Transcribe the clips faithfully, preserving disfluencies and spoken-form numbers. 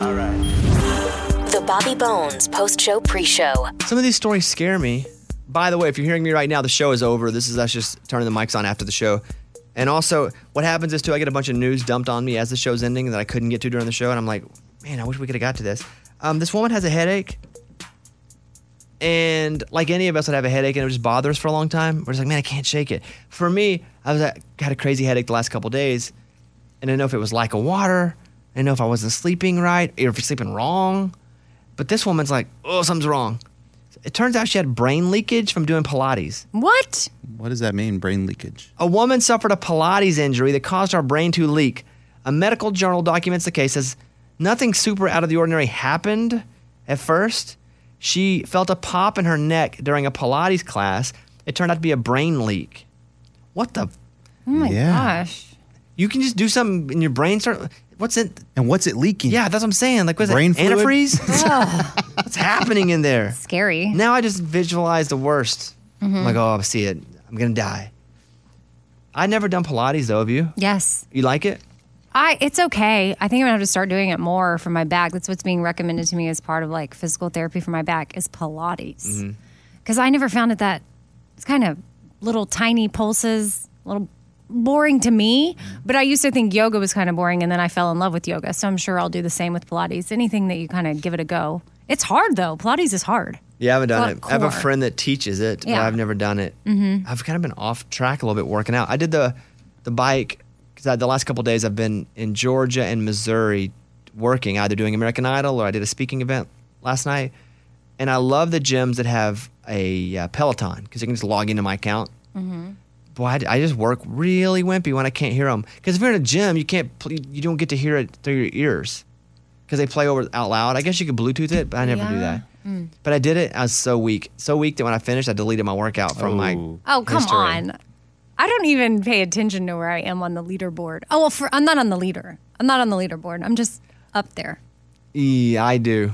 All right. The Bobby Bones post-show pre-show. Some of these stories scare me. By the way, if you're hearing me right now, the show is over. This is us just turning the mics on after the show. And also, what happens is, too, I get a bunch of news dumped on me as the show's ending that I couldn't get to during the show. And I'm like, man, I wish we could have got to this. Um, this woman has a headache. And like any of us would have a headache and it would just bother us for a long time. We're just like, man, I can't shake it. For me, I was I had a crazy headache the last couple of days. And I didn't know if it was lack of water. I didn't know if I wasn't sleeping right or if you're sleeping wrong. But this woman's like, oh, something's wrong. It turns out she had brain leakage from doing Pilates. What? What does that mean, brain leakage? A woman suffered a Pilates injury that caused her brain to leak. A medical journal documents the case. Says nothing super out of the ordinary happened at first. She felt a pop in her neck during a Pilates class. It turned out to be a brain leak. What the? Oh my Yeah. gosh. You can just do something in your brain. Start. What's it? And what's it leaking? Yeah, that's what I'm saying. Like, what's Brain it? fluid? Antifreeze? What's happening in there? Scary. Now I just visualize the worst. Mm-hmm. I'm like, oh, I see it. I'm going to die. I'd never done Pilates, though, have you? Yes. You like it? I it's okay. I think I'm gonna have to start doing it more for my back. That's what's being recommended to me as part of like physical therapy for my back is Pilates. Mm-hmm. Because I never found it that it's kind of little tiny pulses, a little boring to me. But I used to think yoga was kind of boring, and then I fell in love with yoga. So I'm sure I'll do the same with Pilates. Anything that you kind of give it a go. It's hard though. Pilates is hard. Yeah, I haven't done Lot it. of I have a core. friend that teaches it, but Yeah. I've never done it. Mm-hmm. I've kind of been off track a little bit working out. I did the the bike because the last couple of days I've been in Georgia and Missouri working, either doing American Idol or I did a speaking event last night. And I love the gyms that have a uh, Peloton because you can just log into my account. Mm-hmm. Boy, I, I just work really wimpy when I can't hear them. Because if you're in a gym, you can't, pl- you don't get to hear it through your ears because they play over out loud. I guess you could Bluetooth it, but I never do Yeah. that. But I did it. I was so weak, so weak that when I finished, I deleted my workout from my. Oh. Oh, come history. on. I don't even pay attention to where I am on the leaderboard. Oh, well, for, I'm not on the leader. I'm not on the leaderboard. I'm just up there. Yeah, I do.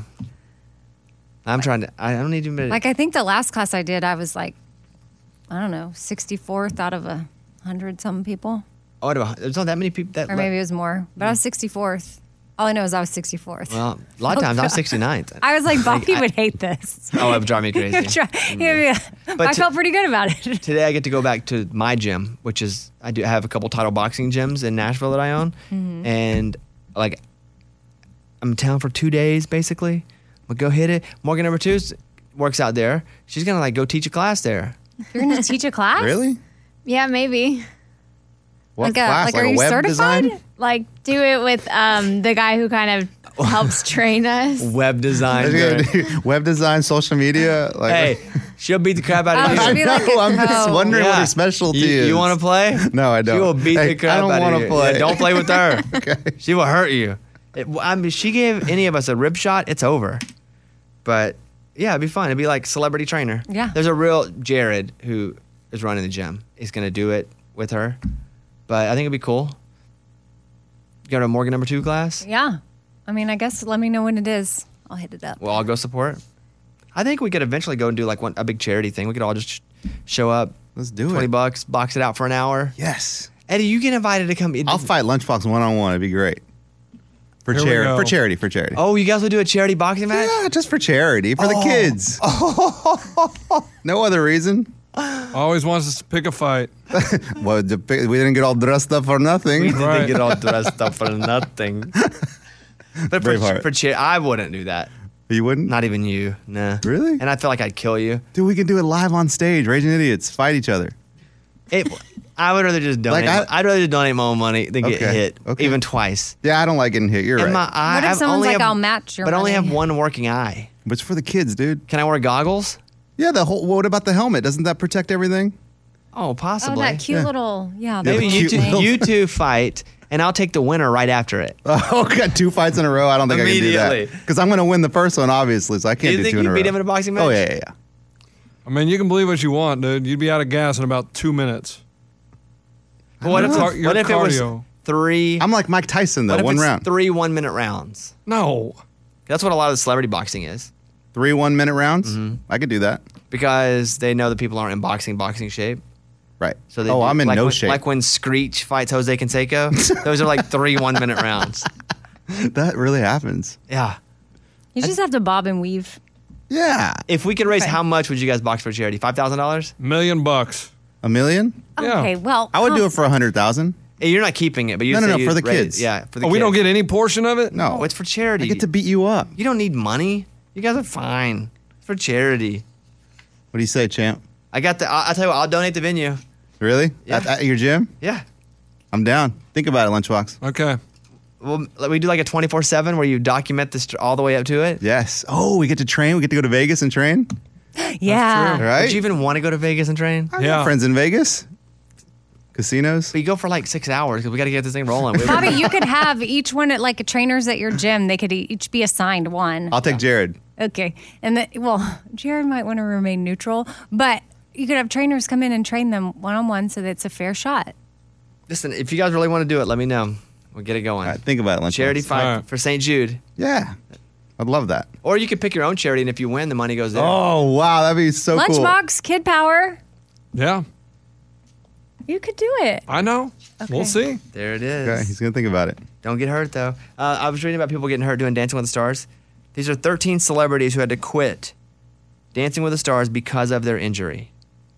I'm trying to. I don't need to. Admit it. Like, I think the last class I did, I was like, I don't know, sixty-fourth out of a hundred something people. Oh, I don't- there's not that many people that. Or maybe it was more. But I was sixty-fourth. All I know is I was sixty-fourth. Well, a lot of times I was sixty-ninth. I was like, Bobby I- would hate this. Oh, it would drive me crazy. He'd try- he'd be- But I to- felt pretty good about it. Today I get to go back to my gym, which is I do have a couple title boxing gyms in Nashville that I own, Mm-hmm. and like I'm in town for two days basically. We'll go hit it. Morgan number two works out there. She's gonna like go teach a class there. You're going to teach a class? Really? Yeah, maybe. What Like, a, class? like, like are a you web certified? design? Like, do it with um, the guy who kind of helps train us. Web design. Is girl. it gonna do web design, social media. Like, Hey, she'll beat the crap out Oh, of she'll you. be like no, a I'm just pro. wondering what Yeah. her specialty You, is. you want to play? No, I don't. She will beat Hey, the crap I don't out wanna of you. play. Yeah, don't play with her. Okay. She will hurt you. It, I mean, she gave any of us a rib shot, it's over. But yeah, it'd be fun. It'd be like celebrity trainer. Yeah. There's a real Jared who is running the gym. He's going to do it with her. But I think it'd be cool. Go to a Morgan number two class. Yeah. I mean, I guess let me know when it is. I'll hit it up. We'll all go support. I think we could eventually go and do like one a big charity thing. We could all just sh- show up. Let's do twenty it. bucks, box it out for an hour. Yes. Eddie, you get invited to come. I'll fight Lunchbox one on one. It'd be great. For Here we charity. go. For charity. For charity. Oh, you guys will do a charity boxing match? Yeah, just for charity. For the Oh. kids. No other reason. Always wants us to pick a fight. Well, the, we didn't get all dressed up for nothing. We didn't Right. get all dressed up for nothing. But for, Braveheart. for cheer, I wouldn't do that. You wouldn't? Not even you. Nah. Really? And I feel like I'd kill you. Dude, we can do it live on stage. Raging Idiots. Fight each other. It, I would rather just donate. Like, I- I'd rather just donate my own money than get Okay. hit, Okay. even twice. Yeah, I don't like getting hit. You're And right. my eye, What if I've someone's only like, have- "I'll match your but I only money"? have one working eye. but it's for the kids, dude. Can I wear goggles? Yeah, the whole. What about the helmet? Doesn't that protect everything? Oh, Oh, possibly. that cute Yeah. little, yeah. Maybe the you cute two, little- you two fight, and I'll take the winner right after it. Oh, got two fights in a row. I don't think I can do Immediately. that because I'm going to win the first one, obviously. So I can't Do you do think two in you a beat row. him in a boxing match? Oh yeah, yeah, yeah. I mean, you can believe what you want, dude. You'd be out of gas in about two minutes. But what if, Your what if it was cardio. three? I'm like Mike Tyson though. what if One it's round, three one-minute rounds? No. That's what a lot of the celebrity boxing is, three one minute rounds. Mm-hmm. I could do that. because they know that people aren't in boxing boxing shape. Right. So they oh, do- I'm in like no when, shape. Like when Screech fights Jose Canseco, those are like three one-minute rounds. That really happens. Yeah. You just have to bob and weave. Yeah. If we could raise, Okay. how much would you guys box for charity? Five thousand dollars? Million bucks. A million? Yeah. Okay, well, I would do um, it for a hundred thousand. You're not keeping it, but you No, no, say no, you'd for the raise- kids. Yeah, for the Oh, kids. we don't get any portion of it? No, Oh, it's for charity. I get to beat you up. You don't need money. You guys are fine. It's for charity. What do you say, champ? I got the. I'll, I'll tell you what. I'll donate the venue. Really? Yeah. At, at your gym? Yeah. I'm down. Think about it, Lunchbox. Okay. Well, like, we do like a twenty-four seven where you document this all the way up to it. Yes. Oh, we get to train. We get to go to Vegas and train. yeah. true. Right? Would you even want to go to Vegas and train? I got Yeah. friends in Vegas. Casinos. But you go for like six hours because we got to get this thing rolling. We- Bobby, you could have each one at like trainers at your gym. They could e- each be assigned one. I'll take Jared. Okay. And the, well, Jared might want to remain neutral, but you could have trainers come in and train them one on one so that it's a fair shot. Listen, if you guys really want to do it, let me know. We'll get it going. All right, think about it, Lunchbox. Charity five All right. for Saint Jude. Yeah. I'd love that. Or you could pick your own charity, and if you win, the money goes there. Oh, wow. That'd be so cool. Lunchbox, Kid Power. Yeah. You could do it. I know. We'll see. There it is. Okay, he's going to think about it. Don't get hurt, though. Uh, I was reading about people getting hurt doing Dancing with the Stars. These are thirteen celebrities who had to quit Dancing with the Stars because of their injury.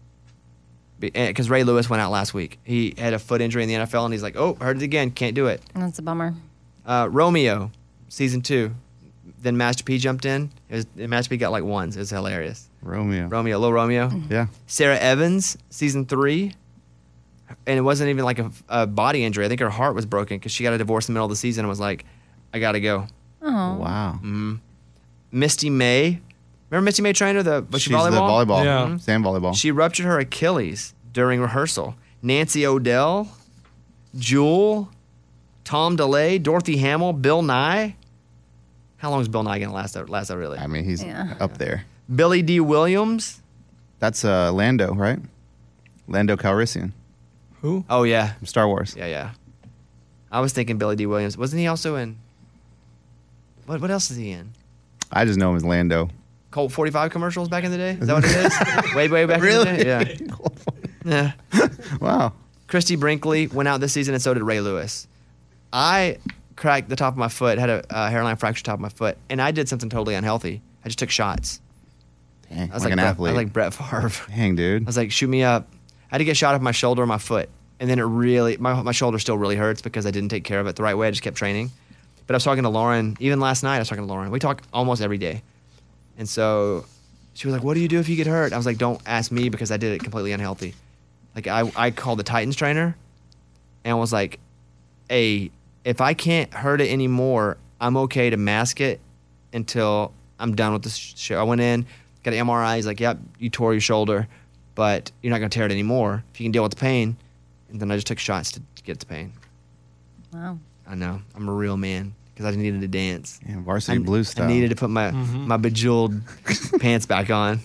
Because Ray Lewis went out last week. He had a foot injury in the N F L, and he's like, oh, hurt it again. Can't do it. That's a bummer. Uh, Romeo, season two. Then Master P jumped in. It was, Master P got like ones. It was hilarious. Romeo. Romeo, Lil Romeo. Yeah. Sarah Evans, season three. And it wasn't even like a, a body injury. I think her heart was broken because she got a divorce in the middle of the season and was like, I got to go. Oh. Wow. Misty May. Remember Misty May Trainer, the bush She's volleyball? the volleyball. Yeah. Mhm. Sand volleyball. She ruptured her Achilles during rehearsal. Nancy O'Dell, Jewel, Tom DeLay, Dorothy Hamill, Bill Nye. How long is Bill Nye going to last out, last out really? I mean, he's Yeah. up there. Billy D. Williams. That's uh, Lando, right? Lando Calrissian Who? Oh, yeah. from Star Wars. Yeah, yeah. I was thinking Billy D. Williams. Wasn't he also in... What What else is he in? I just know him as Lando. Colt forty-five commercials back in the day? Is that what it is? way, way back Really? in the day? Yeah. Yeah. Wow. Christy Brinkley went out this season, and so did Ray Lewis. I cracked the top of my foot, had a uh, hairline fracture top of my foot, and I did something totally unhealthy. I just took shots. Dang, I was like, like, an Brett, athlete. I was like Brett Favre. Dang, dude. I was like, shoot me up. I had to get shot off my shoulder or my foot. And then it really, my, my shoulder still really hurts because I didn't take care of it the right way. I just kept training. But I was talking to Lauren, even last night, I was talking to Lauren. We talk almost every day. And so she was like, what do you do if you get hurt? I was like, don't ask me because I did it completely unhealthy. Like, I, I called the Titans trainer and was like, hey, if I can't hurt it anymore, I'm okay to mask it until I'm done with this show. I went in, got an M R I. He's like, yep, you tore your shoulder, but you're not going to tear it anymore if you can deal with the pain. And then I just took shots to get the pain. Wow. I know. I'm a real man because I needed to dance. Yeah, varsity I, blues style. I needed to put my, my bejeweled pants back on.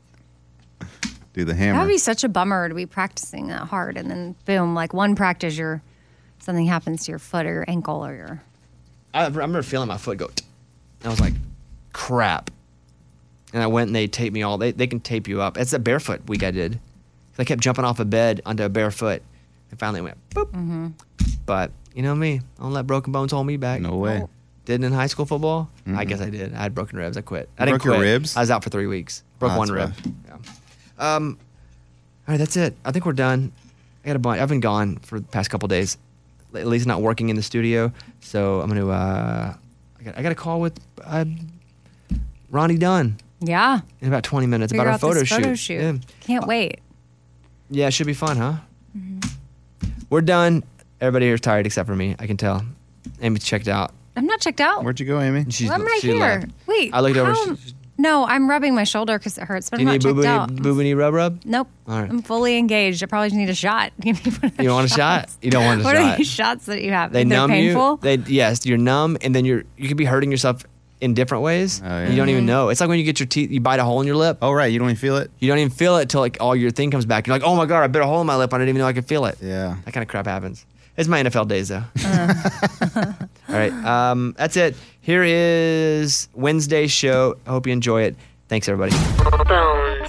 do the That hammer. would be such a bummer to be practicing that hard and then boom, like one practice, your something happens to your foot or your ankle or your. I remember feeling my foot go, and I was like, crap. And I went and they taped me all. They, they can tape you up. It's a barefoot week I did. I kept jumping off a bed onto a barefoot and finally went boop. Mm-hmm. But you know me, I don't let broken bones hold me back. no way. Didn't in high school football? I guess I did. I had broken ribs. I quit. I didn't broke your quit. ribs? I was out for three weeks. Broke Oh, one that's rib. Yeah. Um, all right, that's it. I think we're done. I got a bunch. I've been gone for the past couple days. At least not working in the studio. So I'm gonna. Uh, I got. I got a call with uh, Ronnie Dunn Yeah. in about twenty minutes Figure about out a photo this shoot. photo shoot. Yeah. Can't wait. Yeah, it should be fun, huh? We're done. Everybody here is tired except for me. I can tell. Amy checked out. I'm not checked out. Where'd you go, Amy? She's, I'm right she here. left. Wait. I looked over. how- she- No, I'm rubbing my shoulder because it hurts, but Do you I'm need not checked boo out. boo knee rub rub? Nope. All right. I'm fully engaged. I probably just need a shot. Give me one of You don't want a shot? shots. You don't want a what shot. are these shots that you have? They They're numb painful? you. They yes, you're numb, and then you're you could be hurting yourself in different ways. Oh, yeah. You don't Mm-hmm. even know. It's like when you get your teeth, you bite a hole in your lip. Oh, right. You don't even feel it? You don't even feel it till like all your thing comes back. You're like, oh my god, I bit a hole in my lip. I didn't even know I could feel it. Yeah. That kind of crap happens. It's my N F L days though. Uh. All right, um, that's it. Here is Wednesday's show. I hope you enjoy it. Thanks everybody. Bones.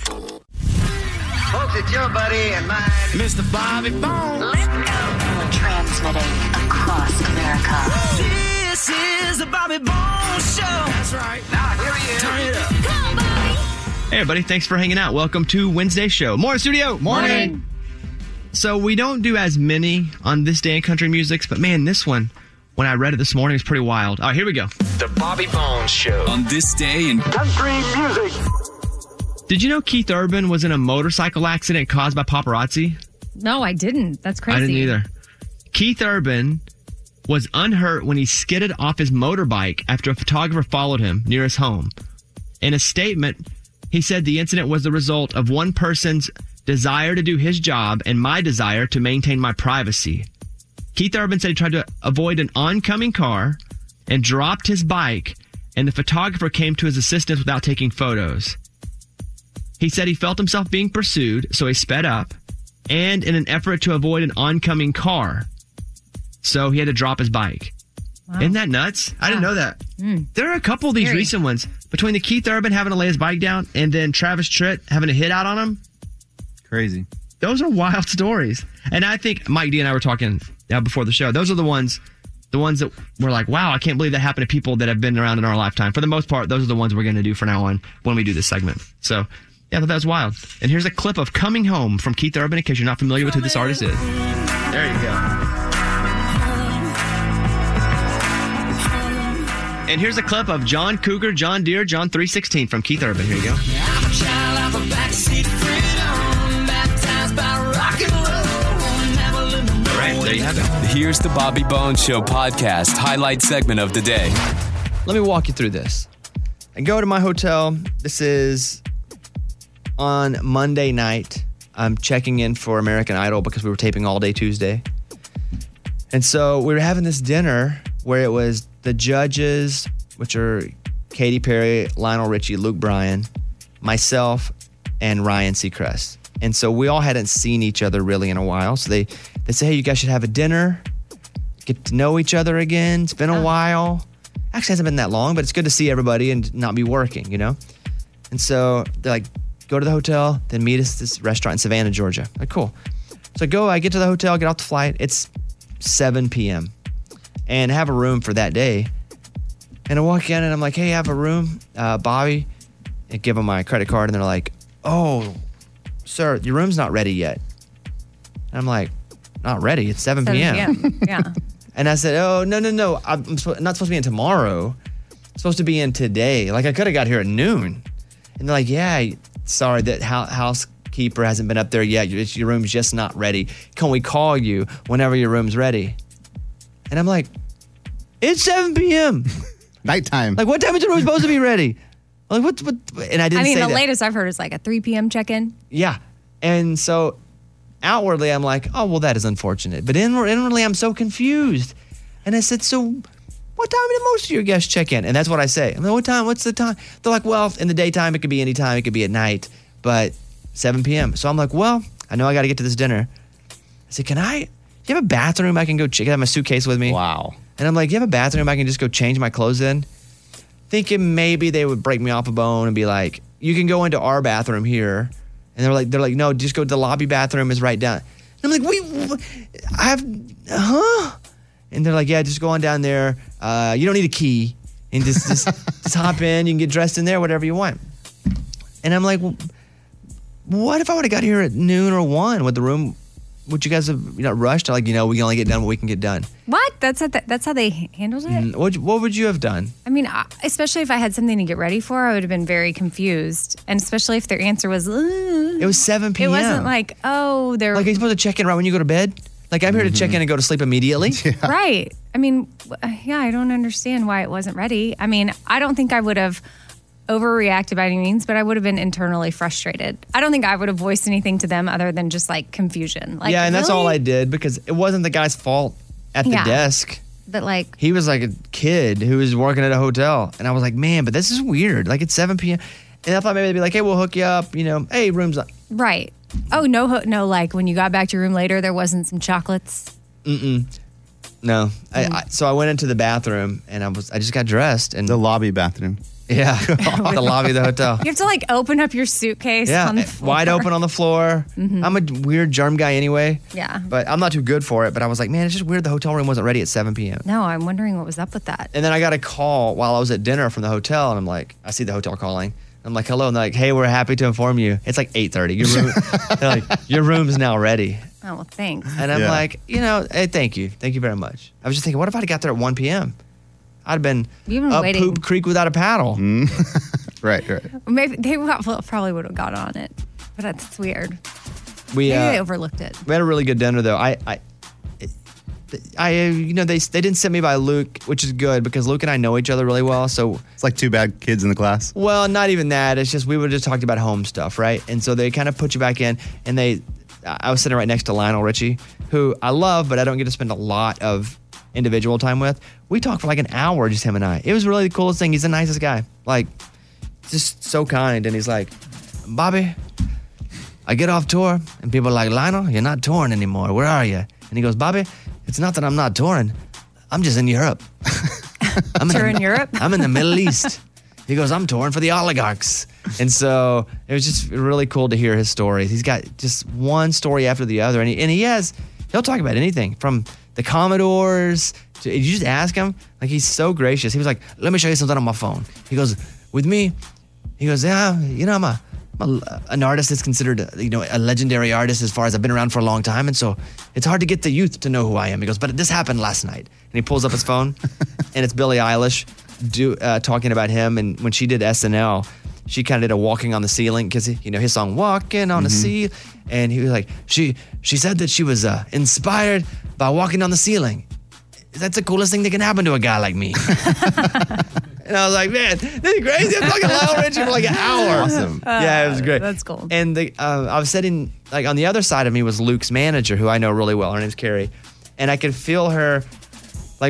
Folks, it's your buddy and mine, Mister Bobby Bones. Let's go. Transmitting across America. This is Bobby Bones Show. That's right. Now here he is. Turn it up. Come on, Bobby. Hey, everybody. Thanks for hanging out. Welcome to Wednesday show. Morning, studio. Morning. So we don't do as many on This Day in Country Musics, but man, this one, when I read it this morning, was pretty wild. All right, here we go. The Bobby Bones Show. On This Day in Country music. Did you know Keith Urban was in a motorcycle accident caused by paparazzi? No, I didn't. That's crazy. I didn't either. Keith Urban was unhurt when he skidded off his motorbike after a photographer followed him near his home. In a statement, he said the incident was the result of one person's desire to do his job and my desire to maintain my privacy. Keith Urban said he tried to avoid an oncoming car and dropped his bike, and the photographer came to his assistance without taking photos. He said he felt himself being pursued, so he sped up, and in an effort to avoid an oncoming car, so he had to drop his bike. Wow. Isn't that nuts? I didn't know that. Mm. There are a couple of these Scary. recent ones. Between the Keith Urban having to lay his bike down and then Travis Tritt having a hit out on him. Crazy. Those are wild stories. And I think Mike D and I were talking uh, before the show. Those are the ones the ones that we're like, wow, I can't believe that happened to people that have been around in our lifetime. For the most part, those are the ones we're going to do from now on when we do this segment. So, yeah, I thought that was wild. And here's a clip of Coming Home from Keith Urban in case you're not familiar with who this artist is. There you go. And here's a clip of John Cougar, John Deere, John three sixteen from Keith Urban. Here you go. I'm a child of a backseat freedom, baptized by rock and roll. Never lived in All right, there you have it. Here's the Bobby Bones Show podcast highlight segment of the day. Let me walk you through this. I go to my hotel. This is on Monday night. I'm checking in for American Idol because we were taping all day Tuesday. And so we were having this dinner where it was the judges, which are Katy Perry, Lionel Richie, Luke Bryan, myself, and Ryan Seacrest. And so we all hadn't seen each other really in a while. So they, they say, hey, you guys should have a dinner, get to know each other again. It's been a while. Actually, it hasn't been that long, but it's good to see everybody and not be working, you know? And so they're like, go to the hotel, then meet us at this restaurant in Savannah, Georgia. Like, cool. So I go, I get to the hotel, get off the flight. It's seven p.m. and I have a room for that day. And I walk in and I'm like, hey, I have a room, uh, Bobby. And give them my credit card and they're like, oh, sir, your room's not ready yet. And I'm like, not ready? It's seven p.m. seven p.m. Yeah. And I said, oh, no, no, no. I'm sp- not supposed to be in tomorrow. I'm supposed to be in today. Like, I could have got here at noon. And they're like, yeah, sorry, that ho- housekeeper hasn't been up there yet. Your, your room's just not ready. Can we call you whenever your room's ready? And I'm like, it's seven p.m. Nighttime. Like, what time is your room supposed to be ready? Like, what, what? And I didn't I mean, say the that. latest I've heard is like a three p.m. check-in. Yeah. And so outwardly, I'm like, oh, well, that is unfortunate. But inward, inwardly, I'm so confused. And I said, so what time do most of your guests check in? And that's what I say. I'm like, what time? What's the time? They're like, well, in the daytime, it could be any time. It could be at night. But seven p.m. So I'm like, well, I know I got to get to this dinner. I said, can I, do you have a bathroom I can go check? I have my suitcase with me. Wow. And I'm like, do you have a bathroom I can just go change my clothes in? Thinking maybe they would break me off a bone and be like, you can go into our bathroom here. And they're like, they're like, no, just go to the lobby bathroom is right down. And I'm like, wait, I have, huh? And they're like, yeah, just go on down there. Uh, you don't need a key. And just, just, just hop in. You can get dressed in there, whatever you want. And I'm like, well, what if I would have got here at noon or one? Would the room, would you guys have you know, rushed? Like, you know, we can only get done what we can get done. What? That's how th- that's how they handled it? Mm, What, what would you have done? I mean, I- especially if I had something to get ready for, I would have been very confused. And especially if their answer was, Ugh. It was seven p.m. It wasn't like, oh, they're Like, are you supposed to check in right when you go to bed? Like, I'm here to check in and go to sleep immediately. right. I mean, w- yeah, I don't understand why it wasn't ready. I mean, I don't think I would have overreacted by any means, but I would have been internally frustrated. I don't think I would have voiced anything to them other than just like confusion. Like, yeah, and that's really? all I did because it wasn't the guy's fault at the Yeah. desk. But like, He was like a kid who was working at a hotel. And I was like, man, but this is weird. Like, it's seven p.m. And I thought maybe they'd be like, hey, we'll hook you up. You know, hey, room's up. right. Oh, no, ho- no, like when you got back to your room later, there wasn't some chocolates. Mm-mm. No. Mm. I, I, so I went into the bathroom and I was I just got dressed. And The lobby bathroom. Yeah, the lobby of the hotel. You have to like open up your suitcase Yeah, on the floor. wide open on the floor. Mhm. I'm a weird germ guy anyway. Yeah. But I'm not too good for it. But I was like, man, it's just weird the hotel room wasn't ready at seven p.m. No, I'm wondering what was up with that. And then I got a call while I was at dinner from the hotel, and I'm like, I see the hotel calling. I'm like, hello, and they're like, hey, we're happy to inform you. It's like eight thirty. Your room, they're like, your room's now ready. Oh, well, thanks. And I'm Yeah. like, you know, hey, thank you, thank you very much. I was just thinking, what if I'd got there at one p.m.? I'd have been, You've been up waiting. poop creek without a paddle. Right, right. Maybe they probably would have got on it, but that's weird. We Maybe uh, they overlooked it. we had a really good dinner though. I, I, I, uh, you know, they they didn't send me by Luke, which is good because Luke and I know each other really well. So It's like two bad kids in the class. well, not even that. It's just we would just talked about home stuff, right? And so they kind of put you back in, and they. I was sitting right next to Lionel Richie, who I love, but I don't get to spend a lot of individual time with. We talked for like an hour, just him and I. It was really the coolest thing. He's the nicest guy, like just so kind. And he's like, Bobby, I get off tour, and people are like, Lionel, you're not touring anymore. Where are you? And he goes, Bobby, it's not that I'm not touring. I'm just in Europe. I'm You're the, in Europe? I'm in the Middle East. He goes, I'm touring for the oligarchs. And so it was just really cool to hear his stories. He's got just one story after the other. And he, and he has, he'll talk about anything from the Commodores to, you just ask him, like he's so gracious. He was like, let me show you something on my phone. He goes, with me, he goes, yeah, you know, I'm a, I'm a an artist that's considered, a, you know, a legendary artist as far as I've been around for a long time. And so it's hard to get the youth to know who I am. He goes, but this happened last night. And he pulls up his phone and it's Billie Eilish do, uh, talking about him. And when she did S N L, she kind of did a walking on the ceiling because, you know, his song Walking on the Sea. And he was like, she she said that she was uh, inspired by walking on the ceiling. That's the coolest thing that can happen to a guy like me. And I was like, man, this is crazy. I'm talking Lionel Richie for like an hour. Awesome. Yeah, it was great. That's cool. And the uh, I was sitting, like on the other side of me was Luke's manager, who I know really well. Her name's Carrie. And I could feel her, like,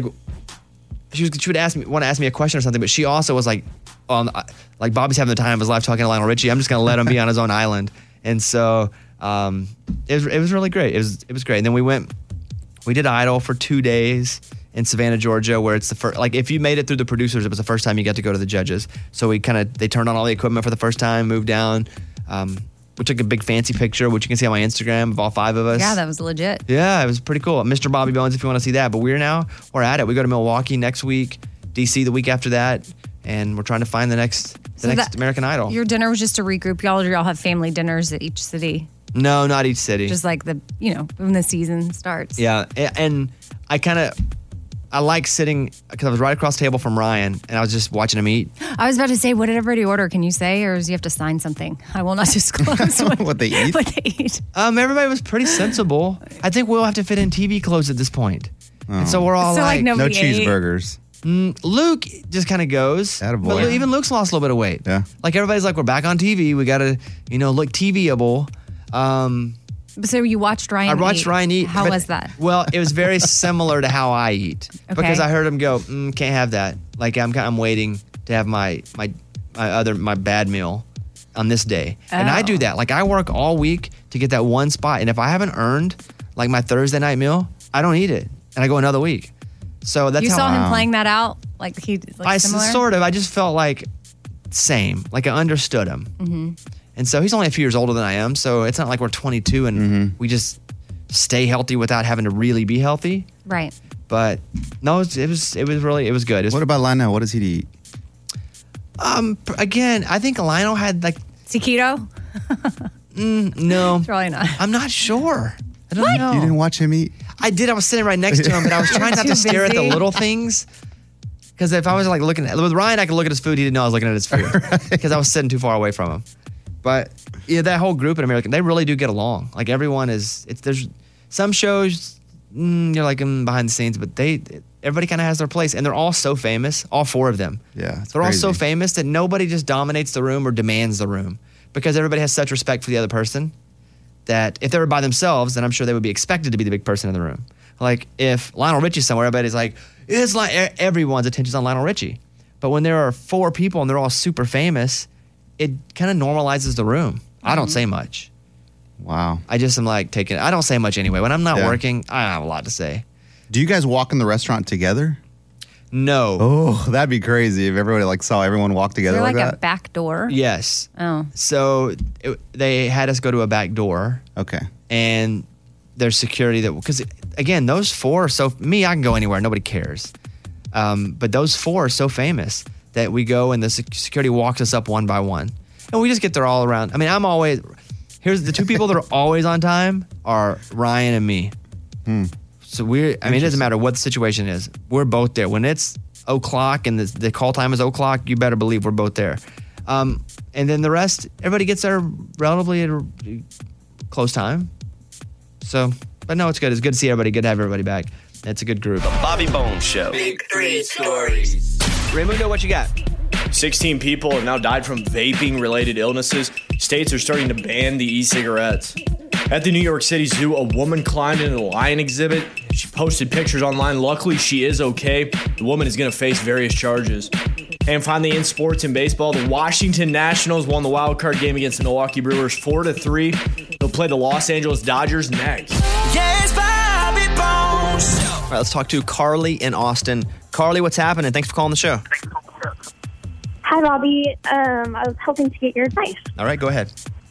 she, was, she would ask me, want to ask me a question or something, but she also was like, on, like Bobby's having the time of his life talking to Lionel Richie. I'm just going to let him be on his own island. And so um, it was it was really great. It was it was great. And then we went, we did Idol for two days in Savannah, Georgia, where it's the first, like if you made it through the producers, it was the first time you got to go to the judges. So we kind of, they turned on all the equipment for the first time, moved down. Um, we took a big fancy picture, which you can see on my Instagram of all five of us. Yeah, that was legit. Yeah, it was pretty cool. Mister Bobby Bones, if you want to see that. But we're now, we're at it. We go to Milwaukee next week, D C the week after that, and we're trying to find the next the So next that- American Idol. Your dinner was just a regroup. Y'all, y'all have family dinners at each city, No, not each city. just like the, you know, when the season starts. Yeah, a- and I kind of, I like sitting, because I was right across the table from Ryan, and I was just watching him eat. I was about to say, what did everybody order? Can you say, or do you have to sign something? I will not disclose what, What they eat? what they eat. Um, everybody was pretty sensible. I think we'll have to fit in T V clothes at this point. And so we're all So, like, like, no- No Nobody ate. cheeseburgers. Mm, Luke just kind of goes. Attaboy. But Lu- even Luke's lost a little bit of weight. Yeah. Like everybody's like, we're back on T V. We got to, you know, look T V-able. Um, So you watched Ryan I watched eat. Ryan eat. How but- was that? Well, it was very similar to how I eat because I heard him go, mm, "Can't have that." Like I'm, I'm waiting to have my my my other my bad meal on this day, and I do Oh. that. Like I work all week to get that one spot, and if I haven't earned like my Thursday night meal, I don't eat it, and I go another week. So that's You how saw I, him playing that out? Like he, like I similar? sort of. I just felt like same. Like I understood him. Mm-hmm. And so he's only a few years older than I am. So it's not like we're twenty-two and we just stay healthy without having to really be healthy. Right. But no, it was it was, it was really it was good. It was, What about Lionel? What does he eat? um again, I think Lionel had like Is he keto? mm, no, Probably not. I'm not sure. I don't know. You didn't watch him eat? I did. I was sitting right next to him, but I was trying not Too to stare at the busy. little things. Because if I was like looking at with Ryan, I could look at his food. He didn't know I was looking at his food because I was sitting too far away from him. But yeah, that whole group in America, they really do get along. Like everyone is. It's there's some shows mm, you're like mm, behind the scenes, but they everybody kind of has their place, and they're all so famous. All four of them. Yeah, it's they're all so crazy. famous that nobody just dominates the room or demands the room because everybody has such respect for the other person. That if they were by themselves, then I'm sure they would be expected to be the big person in the room. Like if Lionel Richie's somewhere, everybody's like, it's like e- everyone's attention's on Lionel Richie. But when there are four people and they're all super famous, it kind of normalizes the room. I don't say much. Wow. I just am like taking, I don't say much anyway. When I'm not Yeah. working, I don't have a lot to say. Do you guys walk in the restaurant together? No. Oh, that'd be crazy if everybody like saw everyone walk together Is there like, like, a that. back door? Yes. Oh. So it, they had us go to a back door. Okay. And there's security that, because again, those four are so, me, I can go anywhere. Nobody cares. Um, but those four are so famous that we go and the sec- security walks us up one by one. And we just get there all around. I mean, I'm always, here's the two people that are always on time are Ryan and me. Hmm. So we're, I mean, it doesn't matter what the situation is. We're both there. When it's o'clock and the, the call time is o'clock, you better believe we're both there. Um, and then the rest, everybody gets there relatively at a close time. So, but no, it's good. It's good to see everybody. Good to have everybody back. It's a good group. Bobby Bones Show. Big three stories. Raymundo, what you got? sixteen people have now died from vaping-related illnesses. States are starting to ban the e-cigarettes. At the New York City Zoo, a woman climbed into the lion exhibit. She posted pictures online. Luckily, she is okay. The woman is going to face various charges. And finally, in sports and baseball, the Washington Nationals won the wild card game against the Milwaukee Brewers four to three. They'll play the Los Angeles Dodgers next. Yes, Bobby Bones. All right, let's talk to Carly in Austin. Carly, what's happening? Thanks for calling the show. Hi, Bobby. Um, I was hoping to get your advice. All right, go ahead.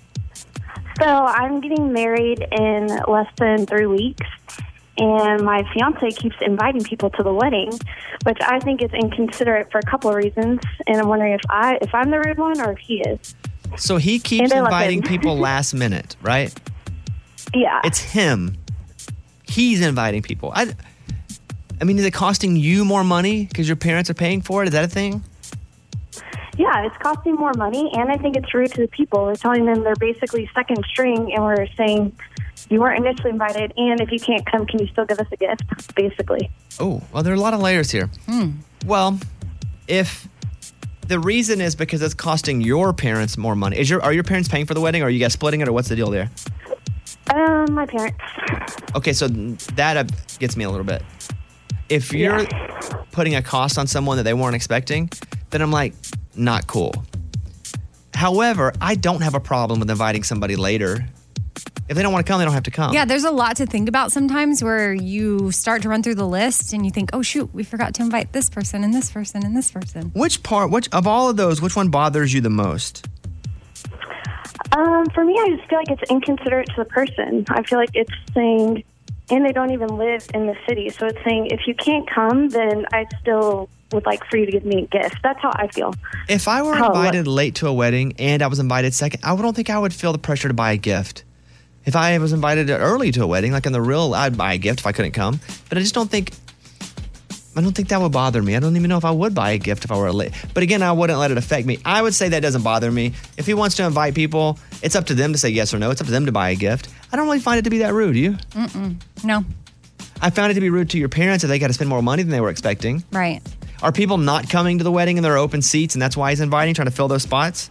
So I'm getting married in less than three weeks, and my fiance keeps inviting people to the wedding, which I think is inconsiderate for a couple of reasons. And I'm wondering if I if I'm the rude one or if he is. So he keeps And I love inviting him. people last minute, right? Yeah. It's him. He's inviting people. I, I mean, is it costing you more money because your parents are paying for it? Is that a thing? Yeah, it's costing more money, and I think it's rude to the people. We're telling them they're basically second string, and we're saying you weren't initially invited, and if you can't come, can you still give us a gift, basically. Oh, well, there are a lot of layers here. Well, if the reason is because it's costing your parents more money, is your are your parents paying for the wedding, or are you guys splitting it, or what's the deal there? Um, my parents. Okay, so that uh, gets me a little bit. If you're putting a cost on someone that they weren't expecting, then I'm like, not cool. However, I don't have a problem with inviting somebody later. If they don't want to come, they don't have to come. Yeah, there's a lot to think about sometimes where you start to run through the list and you think, oh, shoot, we forgot to invite this person and this person and this person. Which part, which of all of those, which one bothers you the most? Um, for me, I just feel like it's inconsiderate to the person. I feel like it's saying, and they don't even live in the city, so it's saying, if you can't come, then I still would like for you to give me a gift. That's how I feel. If I were How- invited late to a wedding and I was invited second, I don't think I would feel the pressure to buy a gift. If I was invited early to a wedding, like in the real, I'd buy a gift if I couldn't come. But I just don't think, I don't think that would bother me. I don't even know if I would buy a gift if I were late. But again, I wouldn't let it affect me. I would say that doesn't bother me. If he wants to invite people, it's up to them to say yes or no. It's up to them to buy a gift. I don't really find it to be that rude, do you? Mm-mm. No. I found it to be rude to your parents if they got to spend more money than they were expecting. Right. Are people not coming to the wedding and there are open seats and that's why he's inviting, trying to fill those spots?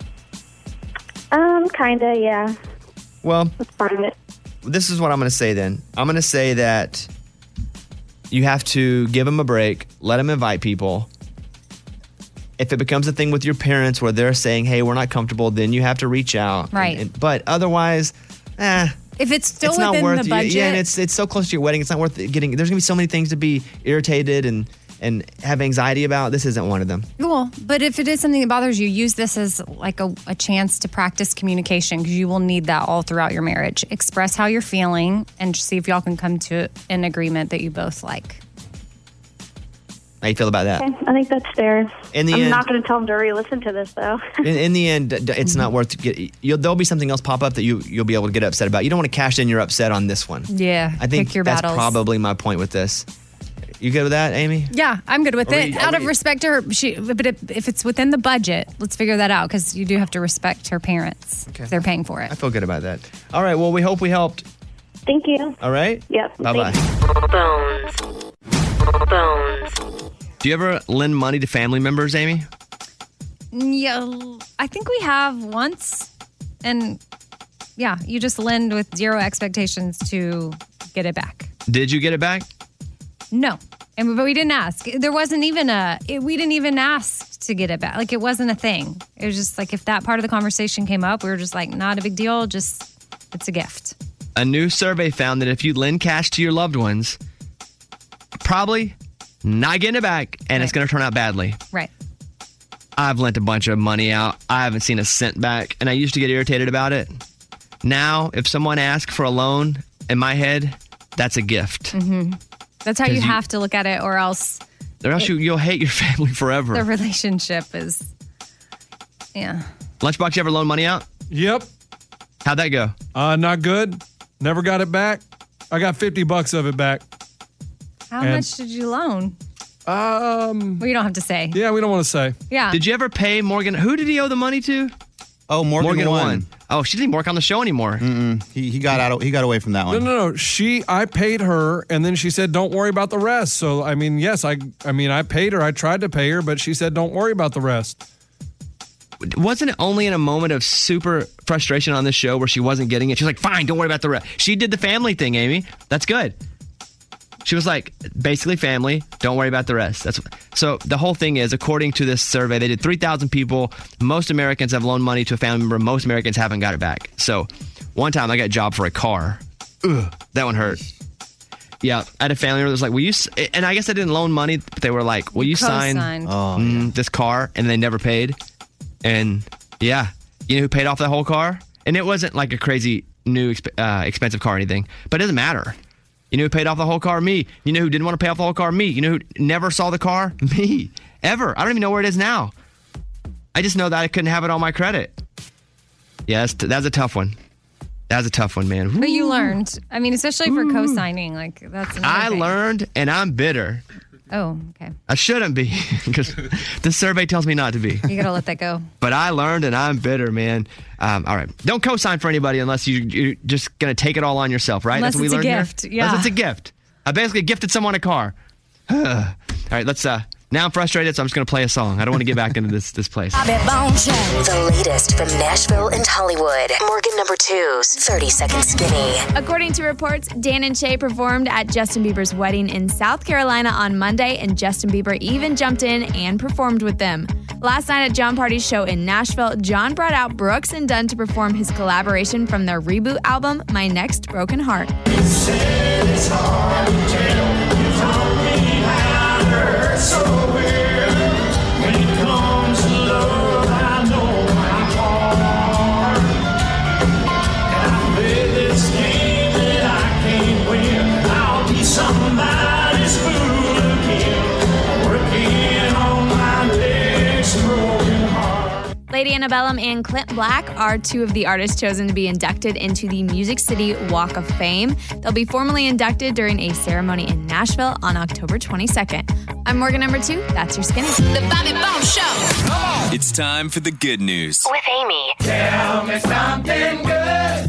Um, kinda, yeah. Well, That's part of it. this is what I'm going to say then. I'm going to say that you have to give them a break, let them invite people. If it becomes a thing with your parents where they're saying, hey, we're not comfortable, then you have to reach out. Right. And- and- but otherwise, eh. If it's still it's not within worth the budget. Yeah, and it's it's so close to your wedding. It's not worth getting. There's gonna be so many things to be irritated and and have anxiety about. This isn't one of them. Cool. But if it is something that bothers you, use this as like a, a chance to practice communication because you will need that all throughout your marriage. Express how you're feeling and see if y'all can come to an agreement that you both like. How you feel about that? Okay, I think that's fair. In the I'm end- not going to tell them to re-listen to this, though. In, in the end, d- it's not worth. To get, you'll, there'll be something else pop up that you you'll be able to get upset about. You don't want to cash in your upset on this one. Yeah. I think pick your that's battles. probably my point with this. You good with that, Amy? Yeah, I'm good with Are it. we- Out are of we- respect to her, she, but if, if it's within the budget, let's figure that out because you do have to respect her parents. Okay. If they're paying for it. I feel good about that. All right. Well, we hope we helped. Thank you. All right. Yep. Bye bye. Bones. Bones. Do you ever lend money to family members, Amy? Yeah, I think we have once. And yeah, you just lend with zero expectations to get it back. Did you get it back? No. And but we didn't ask. There wasn't even a it, we didn't even ask to get it back. Like it wasn't a thing. It was just like if that part of the conversation came up, we were just like not a big deal, just it's a gift. A new survey found that if you lend cash to your loved ones, probably not getting it back, and it's going to turn out badly. Right. I've lent a bunch of money out. I haven't seen a cent back, and I used to get irritated about it. Now, if someone asks for a loan, in my head, that's a gift. Mm-hmm. That's how you, you have to look at it, or else... Or else it, you, you'll hate your family forever. The relationship is... Yeah. Lunchbox, you ever loan money out? Yep. How'd that go? Uh, not good. Never got it back. I got fifty bucks of it back. How and, much did you loan? Um. Well, you don't have to say. Yeah, we don't want to say. Yeah. Did you ever pay Morgan? Who did he owe the money to? Oh, Morgan, Morgan won. won. Oh, she didn't work on the show anymore. Mm-mm. He he got out. He got away from that one. No, no, no. She, I paid her, and then she said, "Don't worry about the rest." So, I mean, yes, I, I mean, I paid her. I tried to pay her, but she said, "Don't worry about the rest." Wasn't it only in a moment of super frustration on this show where she wasn't getting it? She's like, "Fine, don't worry about the rest." She did the family thing, Amy. That's good. She was like, basically family, don't worry about the rest. That's so the whole thing is, according to this survey, they did three thousand people. Most Americans have loaned money to a family member. Most Americans haven't got it back. So one time I got a job for a car. Ugh, that one hurt. Yeah, I had a family member that was like, will you, s-? and I guess I didn't loan money, but they were like, will you sign oh, mm, yeah. this car? And they never paid. And yeah, you know who paid off that whole car? And it wasn't like a crazy new exp- uh, expensive car or anything, but it doesn't matter. You know who paid off the whole car? Me. You know who didn't want to pay off the whole car? Me. You know who never saw the car? Me. Ever. I don't even know where it is now. I just know that I couldn't have it on my credit. Yeah, that's, t- that's a tough one. That's a tough one, man. But you learned. I mean, especially for co-signing. Like, that's another I thing. learned, and I'm bitter. Oh, okay. I shouldn't be, because the survey tells me not to be. You got to let that go. But I learned, and I'm bitter, man. Um, all right. Don't co-sign for anybody unless you, you're just going to take it all on yourself, right? Unless That's what it's we a learned gift, here? yeah. Unless it's a gift. I basically gifted someone a car. All right, let's... Uh, now I'm frustrated, so I'm just going to play a song. I don't want to get back into this this place. Bobby Bones Show. The latest from Nashville and Hollywood. Morgan number two's thirty second Skinny. According to reports, Dan and Shay performed at Justin Bieber's wedding in South Carolina on Monday, and Justin Bieber even jumped in and performed with them. Last night at John Party's show in Nashville, John brought out Brooks and Dunn to perform his collaboration from their reboot album, My Next Broken Heart. You said it's hard to tell. You told me how it hurts so well. When it comes to love, I know my part. And I play this game that I can't win. I'll be somebody's fool again. Working on my next broken heart. Lady Antebellum and Clint Black are two of the artists chosen to be inducted into the Music City Walk of Fame. They'll be formally inducted during a ceremony in Nashville on October twenty-second. I'm Morgan number two. That's your Skinny. The Bobby Bones Show. It's time for the good news. With Amy. Tell me something good.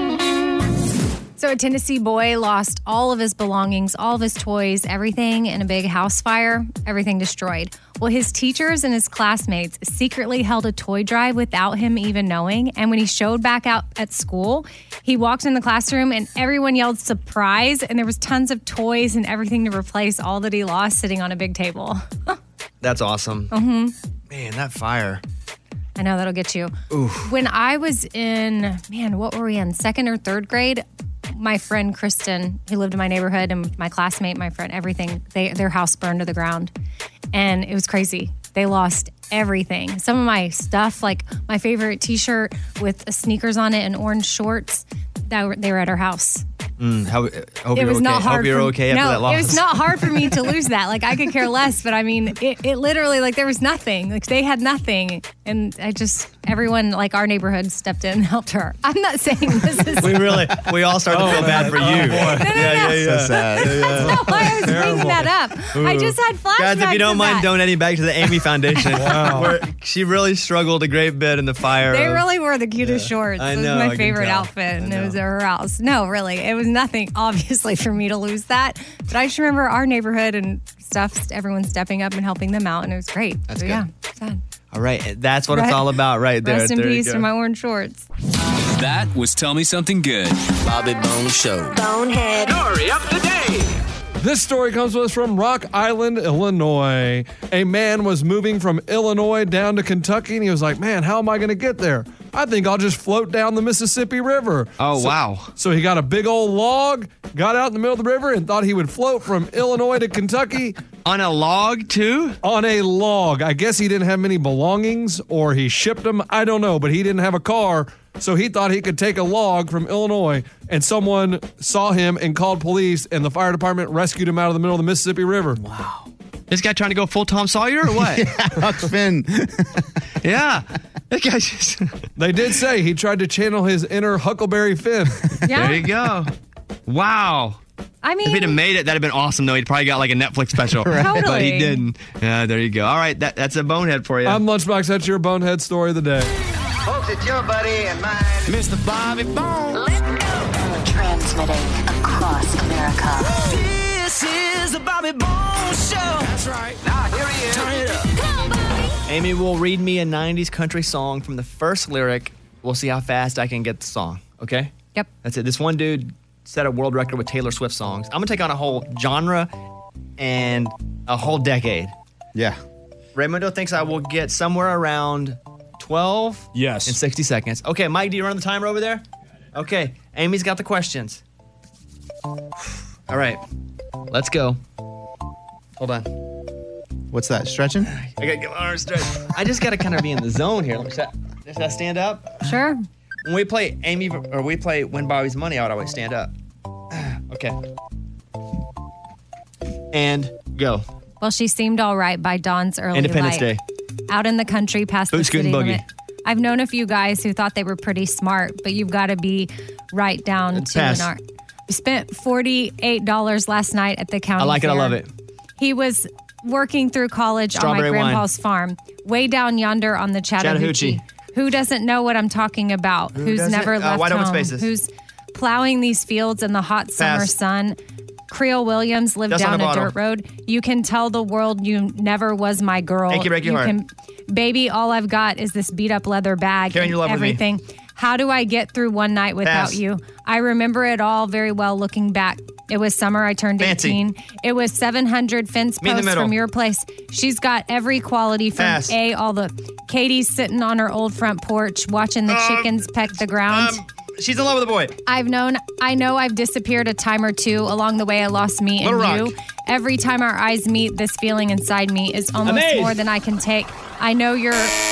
So a Tennessee boy lost all of his belongings, all of his toys, everything in a big house fire, everything destroyed. Well, his teachers and his classmates secretly held a toy drive without him even knowing. And when he showed back out at school, he walked in the classroom and everyone yelled surprise. And there was tons of toys and everything to replace all that he lost sitting on a big table. That's awesome. Mm-hmm. Man, that fire. I know that'll get you. Oof. When I was in, man, what were we in? Second or third grade? My friend Kristen, who lived in my neighborhood, and my classmate, my friend, everything, they, their house burned to the ground. And it was crazy. They lost everything. Some of my stuff, like my favorite t-shirt with sneakers on it and orange shorts, that were, they were at our house. Mm, how, hope It you're was okay. not hard. Hope you're for, okay after no, that loss. it was not hard for me to lose that. Like, I could care less, but I mean, it, it literally, like, there was nothing. Like, they had nothing. And I just, everyone, like, our neighborhood stepped in and helped her. I'm not saying this is. we really, we all started Oh, to feel man. bad for you. Oh, boy. No, no, no. Yeah, yeah, yeah. So sad. That's not why I was bringing that up. I just had flashbacks. Guys, if you don't of mind that. donating back to the Amy Foundation, Wow. where she really struggled a great bit in the fire. They of- really were the cutest shorts. I It was know, I my can favorite tell. outfit, and I it was know. at her house. No, really, it was nothing, obviously, for me to lose that. But I just remember our neighborhood and stuff, everyone stepping up and helping them out, and it was great. That's so, good. yeah, sad. All right, that's what Right. it's all about, right there. Rest in There you peace go. to my orange shorts. That was Tell Me Something Good. Bobby Bones Show. Bonehead. Story of the day. This story comes to us from Rock Island, Illinois. A man was moving from Illinois down to Kentucky, and he was like, man, how am I going to get there? I think I'll just float down the Mississippi River. Oh, So- wow. So he got a big old log, got out in the middle of the river, and thought he would float from Illinois to Kentucky. On a log, too? On a log. I guess he didn't have many belongings or he shipped them. I don't know, but he didn't have a car. So he thought he could take a log from Illinois, and someone saw him and called police, and the fire department rescued him out of the middle of the Mississippi River. Wow. This guy trying to go full Tom Sawyer or what? Yeah, Huck Finn. Yeah. That guy just... They did say he tried to channel his inner Huckleberry Finn. Yeah. There you go. Wow. I mean, if he'd have made it, that'd have been awesome, though. He'd probably got like a Netflix special. Right. But he Totally. didn't. Yeah, there you go. All right, that, that's a bonehead for you. I'm Lunchbox. That's your bonehead story of the day. Folks, it's your buddy and mine, Mister Bobby Bones. Let's go. Transmitting across America. This is the Bobby Bones Show. That's right. Now here he is. Turn it up. Come on, Bobby. Amy will read me a nineties country song from the first lyric. We'll see how fast I can get the song, okay? Yep. That's it. This one dude set a world record with Taylor Swift songs. I'm going to take on a whole genre and a whole decade. Yeah. Raymundo thinks I will get somewhere around twelve Yes. in sixty seconds. Okay, Mike, do you run the timer over there? Okay, Amy's got the questions. All right, let's go. Hold on. What's that? Stretching? I got to get my arms stretched. I just got to kind of be in the zone here. Let me should I, should I stand up? Sure. When we play Amy, or we play Win Bobby's Money, I would always stand up. Okay. And go. Well, she seemed all right by dawn's early Independence light. Day. Out in the country past Boot the Scoot city and Boogie. limit. I've known a few guys who thought they were pretty smart, but you've got to be right down It's to pass. an art. We spent forty-eight dollars last night at the county I like it. I fair. love it. He was working through college Strawberry on my wine. grandpa's farm, way down yonder on the Chattahoochee. Chattahoochee. Who doesn't know what I'm talking about? Who Who's doesn't? never Uh, left wide open home? spaces. Who's plowing these fields in the hot summer Pass. sun? Creel Williams lived Dust on down the a bottle. dirt road. You can tell the world you never was my girl. Hanky, break your you heart. can, baby, all I've got is this beat up leather bag Carrying and your love with me. everything. How do I get through one night without Pass. you? I remember it all very well looking back. It was summer. I turned Fancy. eighteen. It was seven hundred fence Me in the posts middle. from your place. She's got every quality from Pass. A, all the Katie's sitting on her old front porch watching the Um, chickens peck the ground. Um, she's in love with a boy. I've known, I know I've disappeared a time or two along the way. I lost me and Little you. Rock. Every time our eyes meet, this feeling inside me is almost Amaze. more than I can take. I know you're.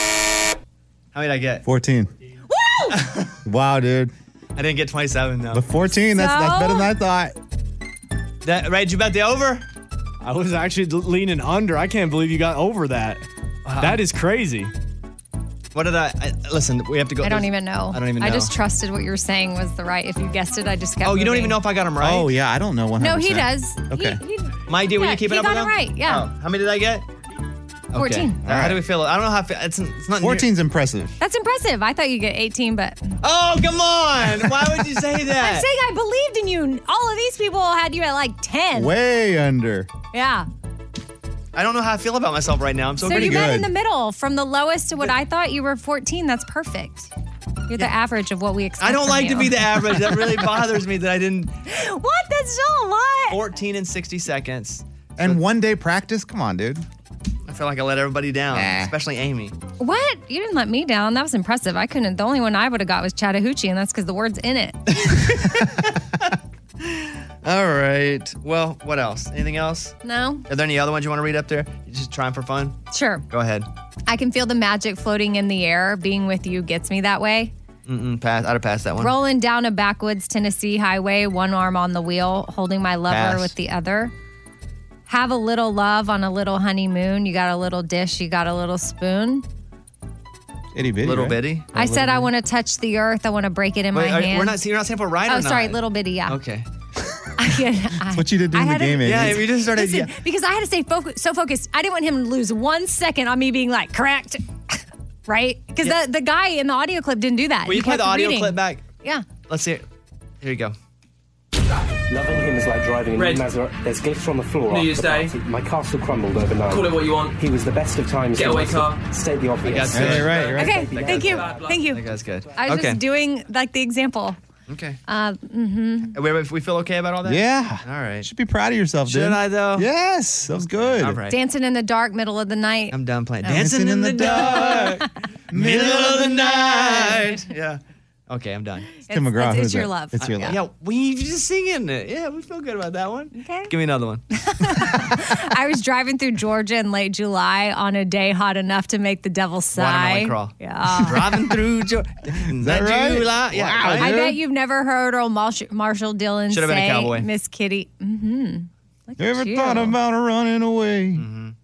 How many did I get? fourteen. Woo! Wow, dude. I didn't get twenty-seven, though. But fourteen, that's, that's So? better than I thought. That, Ray, did you bet the over? I was actually leaning under. I can't believe you got over that. That is crazy. What did I, I... Listen, we have to go... I don't there's- even know. I don't even know. I just trusted what you were saying was the right. If you guessed it, I just kept Oh, you don't moving. even know if I got them right? Oh, yeah, I don't know one hundred No, percent. he does. Okay. He, he, Mike, D, were yeah, you keeping he up got with it them? right, yeah. Oh, how many did I get? fourteen. Okay. How do we feel? I don't know how I feel. It's, it's not... near- fourteen's impressive. That's impressive. I thought you'd get eighteen, but Oh, come on! Why would you say that? I'm saying I believed in you. All of these people had you at like ten. Way under. Yeah. I don't know how I feel about myself right now. I'm so, So pretty you good. met in the middle, from the lowest to what I thought you were fourteen. That's perfect. You're the average of what we expect. I don't from like you. to be the average. That really bothers me that I didn't... What? That's still a lot. fourteen in sixty seconds. And one day practice? Come on, dude. I feel like I let everybody down, Nah. especially Amy. What? You didn't let me down. That was impressive. I couldn't. The only one I would have got was Chattahoochee, and that's because the word's in it. All right. Well, what else? Anything else? No? Are there any other ones you want to read up there? You just trying for fun? Sure. Go ahead. I can feel the magic floating in the air. Being with you gets me that way. Mm-mm, pass. I'd have passed that one. Rolling down a backwoods Tennessee highway, one arm on the wheel, holding my lover Pass. with the other. Have a little love on a little honeymoon. You got a little dish, you got a little spoon. Itty bitty. Little right? bitty. I said I want to touch the earth. I want to break it in Wait, my are- hand. we're not. See, you're not saying for right oh, or not. sorry, little bitty. Yeah. Okay. That's what you did in the game, Amy. Yeah, we just started. Listen, Yeah. because I had to stay focused, so focused. I didn't want him to lose one second on me being like, correct, right? Because Yeah. the, the guy in the audio clip didn't do that. Will He you play kept the audio reading. clip back? Yeah. Let's see it. Here you go. Loving him is like driving a Red. new Maserati. There's gifts on the floor. New after Year's the Day. party. My castle crumbled overnight. Call it what you want. He was the best of times. Getaway He was car. the- State the obvious. got it. Yeah, you're right, you're right. Okay, thank you. Thank you. That guy's good. I was okay. just doing like the example. Okay. Uh, mm-hmm. We, we feel okay about all that? Yeah. All right. You should be proud of yourself, dude. Should I, though? Yes. That was good. All right. Dancing in the dark, middle of the night. I'm done playing. Oh. Dancing in the dark, middle of the night. Yeah. Okay, I'm done. Tim McGraw. It's, Who's it's your that? love. It's your Yeah. love. Yeah, we just singing it. Yeah, we feel good about that one. Okay. Give me another one. I was driving through Georgia in late July on a day hot enough to make the devil sigh. Watermelon crawl. Yeah. Driving through Georgia. Is that right? July? Yeah. Wow, right? I dude. bet you've never heard old Marshall, Marshall Dillon Should've been a say, cowboy. Miss Kitty. Mm-hmm. Look You ever at you. thought about running away?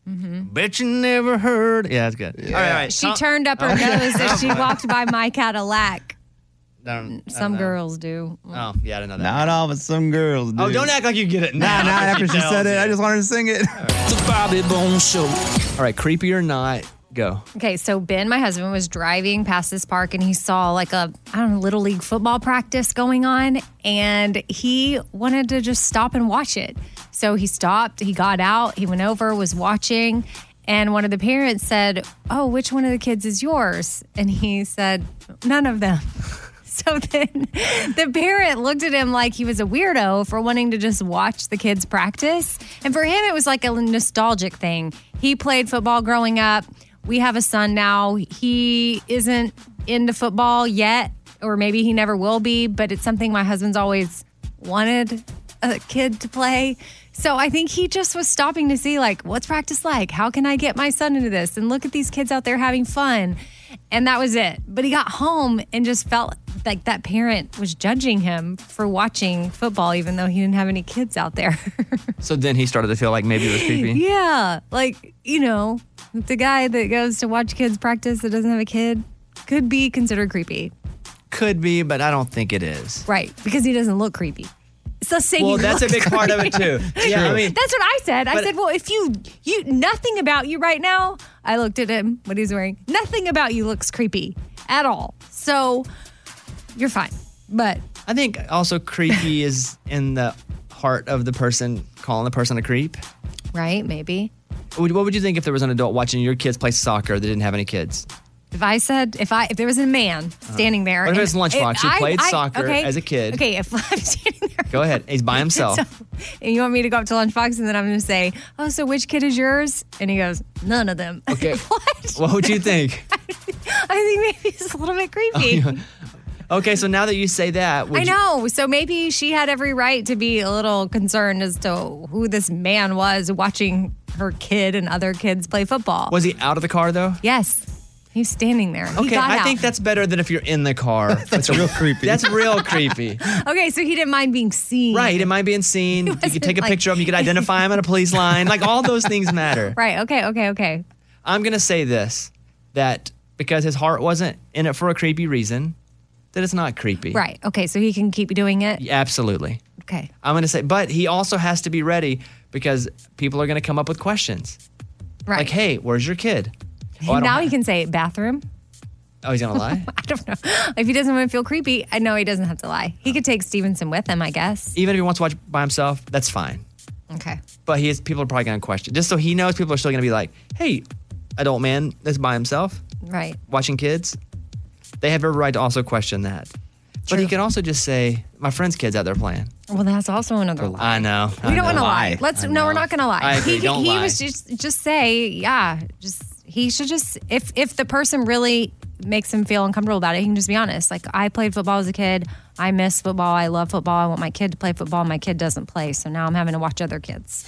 Bet you never heard. Yeah, that's good. All right, all right. She Tom- turned up her nose as she walked by my Cadillac. I don't- I don't Some know. girls do. Oh, yeah, I didn't know that. Not all, but some girls do. Oh, don't act like you get it Nah, now. nah, after she tells said it, you. I just wanted to sing it. The Bobby Bones Show. All right, creepy or not, go. Okay, so Ben, my husband, was driving past this park and he saw like a, I don't know, little league football practice going on, and he wanted to just stop and watch it. So he stopped, he got out, he went over, was watching, and one of the parents said, "Oh, which one of the kids is yours?" And he said, "None of them." So then the parent looked at him like he was a weirdo for wanting to just watch the kids practice. And for him, it was like a nostalgic thing. He played football growing up. We have a son now. He isn't into football yet, or maybe he never will be, but it's something my husband's always wanted a kid to play. So I think he just was stopping to see, like, what's practice like? How can I get my son into this? And look at these kids out there having fun. And that was it. But he got home and just felt like that parent was judging him for watching football, even though he didn't have any kids out there. So then he started to feel like maybe it was creepy. Yeah. Like, you know, the guy that goes to watch kids practice that doesn't have a kid could be considered creepy. Could be, but I don't think it is. Right. Because he doesn't look creepy. So say Well, he that's a looks big part of it too. Yeah, I mean, that's what I said. I but- said, well, if you, you, nothing about you right now, I looked at him, what he's wearing, nothing about you looks creepy at all. So you're fine. But I think also creepy is in the heart of the person calling the person a creep. right, maybe. What would you think if there was an adult watching your kids play soccer that didn't have any kids? If I said, if I, if there was a man standing there. What if and- it's Lunchbox? if He I- played I- soccer okay, as a kid. Okay, if I'm standing there. Go ahead. He's by himself. So- and you want me to go up to Lunchbox and then I'm going to say, oh, so which kid is yours? And he goes, none of them. Okay. What? What would you think? I think maybe it's a little bit creepy. Okay, so now that you say that, would I you- know. So maybe she had every right to be a little concerned as to who this man was watching her kid and other kids play football. was he out of the car though? Yes. He's standing there. He Okay, got I out. think that's better than if you're in the car. That's real creepy. That's real creepy. Okay, so he didn't mind being seen. Right, he didn't mind being seen. You could take a like- picture of him. You could identify him on a police line. Like all those things matter. Right. Okay. Okay. Okay. I'm gonna say this: that because his heart wasn't in it for a creepy reason, that it's not creepy. Right. Okay. So he can keep doing it. Yeah, absolutely. Okay. I'm gonna say, but he also has to be ready because people are gonna come up with questions. Right. Like, hey, where's your kid? Oh, I don't now ha- he can say bathroom. Oh, he's gonna lie? I don't know. If he doesn't want to feel creepy, I know he doesn't have to lie. He could take Stevenson with him, I guess. Even if he wants to watch by himself, that's fine. Okay. But he is, people are probably gonna question. Just so he knows, people are still gonna be like, hey, adult man that's by himself Right. watching kids. They have every right to also question that. But he can also just say, my friend's kid's out there playing. Well, that's also another lie. I know. We don't want to lie. Let's I no, we're know. not going to lie. I agree, He, don't he lie. was just just say, yeah, just he should just if if the person really makes him feel uncomfortable about it, he can just be honest. Like, I played football as a kid. I miss football. I love football. I want my kid to play football. My kid doesn't play, so now I'm having to watch other kids.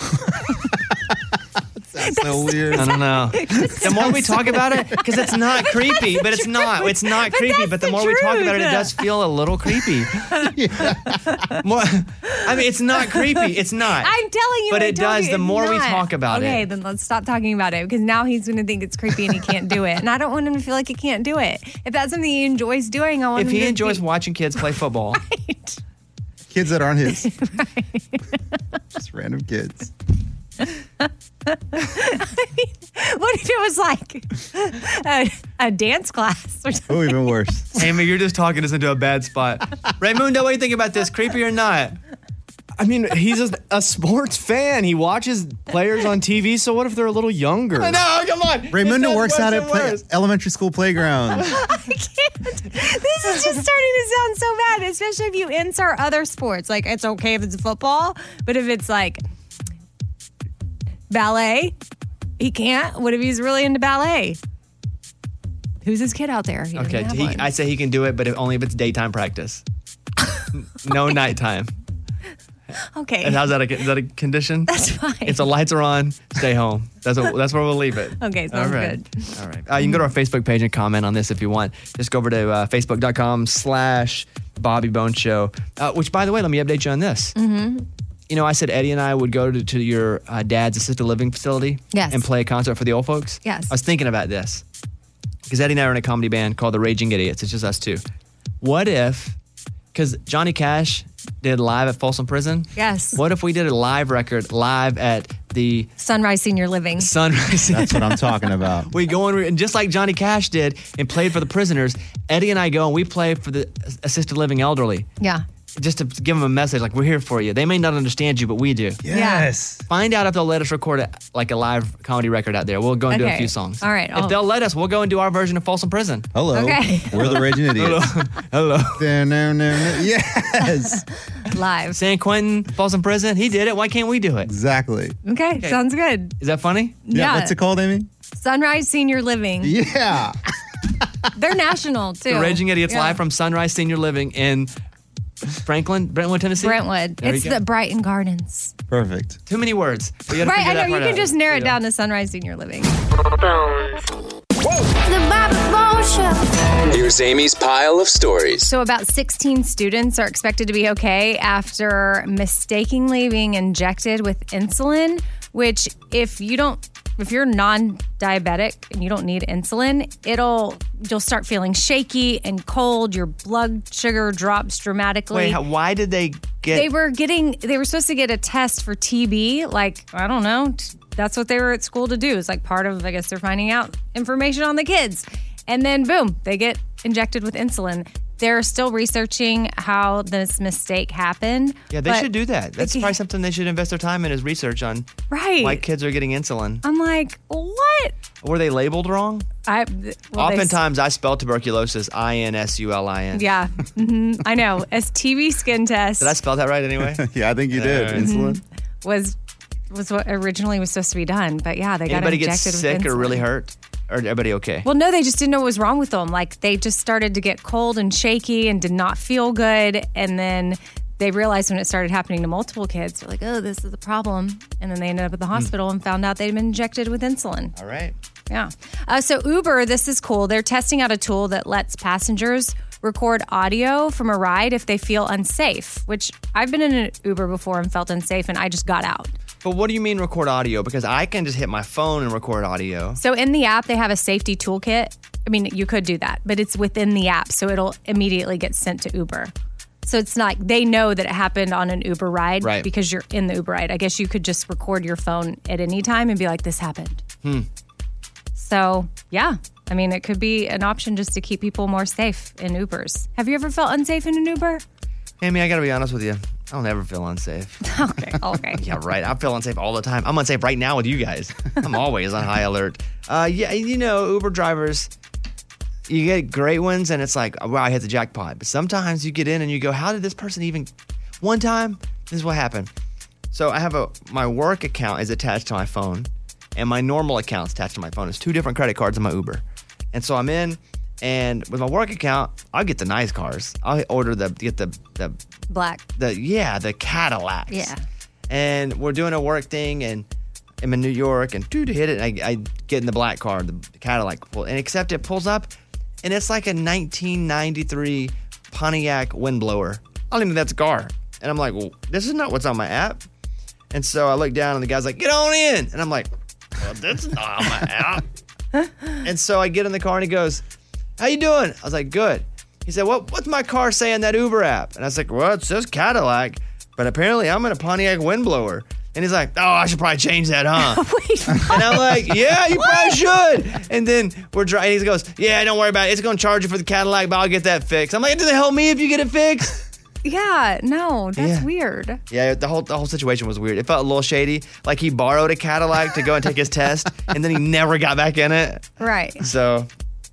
That's so weird. I don't know. The more we talk about it, because it's not creepy, but it's not. It's not But creepy. that's But the the more we talk about it, it truth. does feel a little creepy. More, I mean, it's not creepy. It's not. I'm telling you, But I it told does you the it's more we not. talk about okay, it. then let's stop talking about it because now he's going to think it's creepy and he can't do it. And I don't want him to feel like he can't do it. If that's something he enjoys doing, I want If him he to enjoys be- watching kids play football, Kids that aren't his. Just random kids. What if it was like a, a dance class or something? Oh, even worse. Amy, you're just talking us into a bad spot. Raymundo, what do you think about this? Creepy or not? I mean, he's a, a sports fan. He watches players on T V, so what if they're a little younger? No, come on. Raymundo works out at play, elementary school playgrounds. I can't. This is just starting to sound so bad, especially if you insert other sports. Like, it's okay if it's football, but if it's like ballet, he can't. What if he's really into ballet? who's his kid out there? He doesn't Okay, have he, one. I say he can do it, but if, only if it's daytime practice. No nighttime. Okay. And how's that? A, is that a condition? That's fine. It's a lights are on, stay home. That's a, that's where we'll leave it. Okay, sounds All right. good. All right. Uh, you can go to our Facebook page and comment on this if you want. Just go over to uh, facebook.com slash Bobby Bones Show. Uh, which, by the way, let me update you on this. Mm-hmm. You know, I said Eddie and I would go to, to your uh, dad's assisted living facility Yes. and play a concert for the old folks. Yes. I was thinking about this because Eddie and I are in a comedy band called the Raging Idiots. It's just us two. What if, because Johnny Cash did live at Folsom Prison. Yes. What if we did a live record live at the Sunrise Senior Living. Sunrise? That's what I'm talking about. We go and, and just like Johnny Cash did and played for the prisoners, Eddie and I go and we play for the assisted living elderly. Yeah. Just to give them a message, like, we're here for you. They may not understand you, but we do. Yes. Find out if they'll let us record a, like a live comedy record out there. We'll go and do a Okay. few songs. All right, If I'll- they'll let us, we'll go and do our version of Folsom Prison. Hello. Okay. We're the Raging Idiots. Hello. No, no, no, no. Yes. Live. San Quentin, Folsom Prison, he did it. Why can't we do it? Exactly. Okay, sounds good. Is that funny? Yeah. What's it called, Amy? Sunrise Senior Living. Yeah. They're national, too. The Raging Idiots Yeah. live from Sunrise Senior Living in Franklin, Brentwood, Tennessee? Brentwood. There It's you go. the Brighton Gardens. Perfect. Too many words. We gotta Right, figure I that know. You part can out. just narrow There it you down to Sunrise Senior Living. The Bobby Bones Show. Here's Amy's pile of stories. So, about sixteen students are expected to be okay after mistakenly being injected with insulin, which, if you don't, if you're non-diabetic and you don't need insulin, it'll, you'll start feeling shaky and cold. Your blood sugar drops dramatically. Wait, how, why did they get... They were getting, they were supposed to get a test for T B. Like, I don't know. t- That's what they were at school to do. It's like part of, I guess, they're finding out information on the kids. And then, boom, they get injected with insulin. They're still researching how this mistake happened. Yeah, they but- should do that. That's probably something they should invest their time in, is research on Right. why kids are getting insulin. I'm like, what? Were they labeled wrong? I well, they- Oftentimes, I spell tuberculosis I N S U L I N. Yeah, hmm I know. As T B skin test Did I spell that right anyway? Yeah, I think you did. All right. Insulin. was was what originally was supposed to be done, but yeah, they got Anybody get injected with sick insulin. or really hurt? Or everybody okay? Well, no, they just didn't know what was wrong with them. Like, they just started to get cold and shaky and did not feel good. And then they realized when it started happening to multiple kids, they're like, oh, this is a problem. And then they ended up at the hospital and found out they'd been injected with insulin. All right. Yeah. Uh, so Uber, this is cool. They're testing out a tool that lets passengers record audio from a ride if they feel unsafe, which I've been in an Uber before and felt unsafe, and I just got out. But what do you mean record audio? Because I can just hit my phone and record audio. So in the app, they have a safety toolkit. I mean, you could do that, but it's within the app, so it'll immediately get sent to Uber. So it's not, they know that it happened on an Uber ride Right. because you're in the Uber ride. I guess you could just record your phone at any time and be like, this happened. Hmm. So, yeah. I mean, it could be an option just to keep people more safe in Ubers. Have you ever felt unsafe in an Uber? Amy, I got to be honest with you. I don't ever feel unsafe. Okay, okay. Yeah, right. I feel unsafe all the time. I'm unsafe right now with you guys. I'm always on high alert. Uh, yeah, you know, Uber drivers, you get great ones and it's like, wow, I hit the jackpot. But sometimes you get in and you go, how did this person even... One time, this is what happened. So I have a, my work account is attached to my phone and my normal account's attached to my phone. It's two different credit cards in my Uber. And so I'm in, and with my work account, I'll get the nice cars. I'll order the, get the, the, Black. the yeah, the Cadillacs. Yeah. And we're doing a work thing, and I'm in New York, and dude, hit it. And I, I get in the black car, the Cadillac, pull, and except it pulls up, and it's like a nineteen ninety-three Pontiac windblower. I don't even know that's a car. And I'm like, well, this is not what's on my app. And so I look down, and the guy's like, get on in. And I'm like, well, that's not on my app. And so I get in the car, and he goes, how you doing? I was like, good. He said, what, what's my car say on that Uber app? And I was like, well, it says Cadillac, but apparently I'm in a Pontiac windblower. And he's like, oh, I should probably change that, huh? Wait, and I'm like, yeah, you probably should. And then we're driving. He goes, yeah, don't worry about it. It's going to charge you for the Cadillac, but I'll get that fixed. I'm like, it doesn't help me if you get it fixed. Yeah, no, that's Yeah. weird. Yeah, the whole the whole situation was weird. It felt a little shady. Like he borrowed a Cadillac to go and take his test, and then he never got back in it. Right. So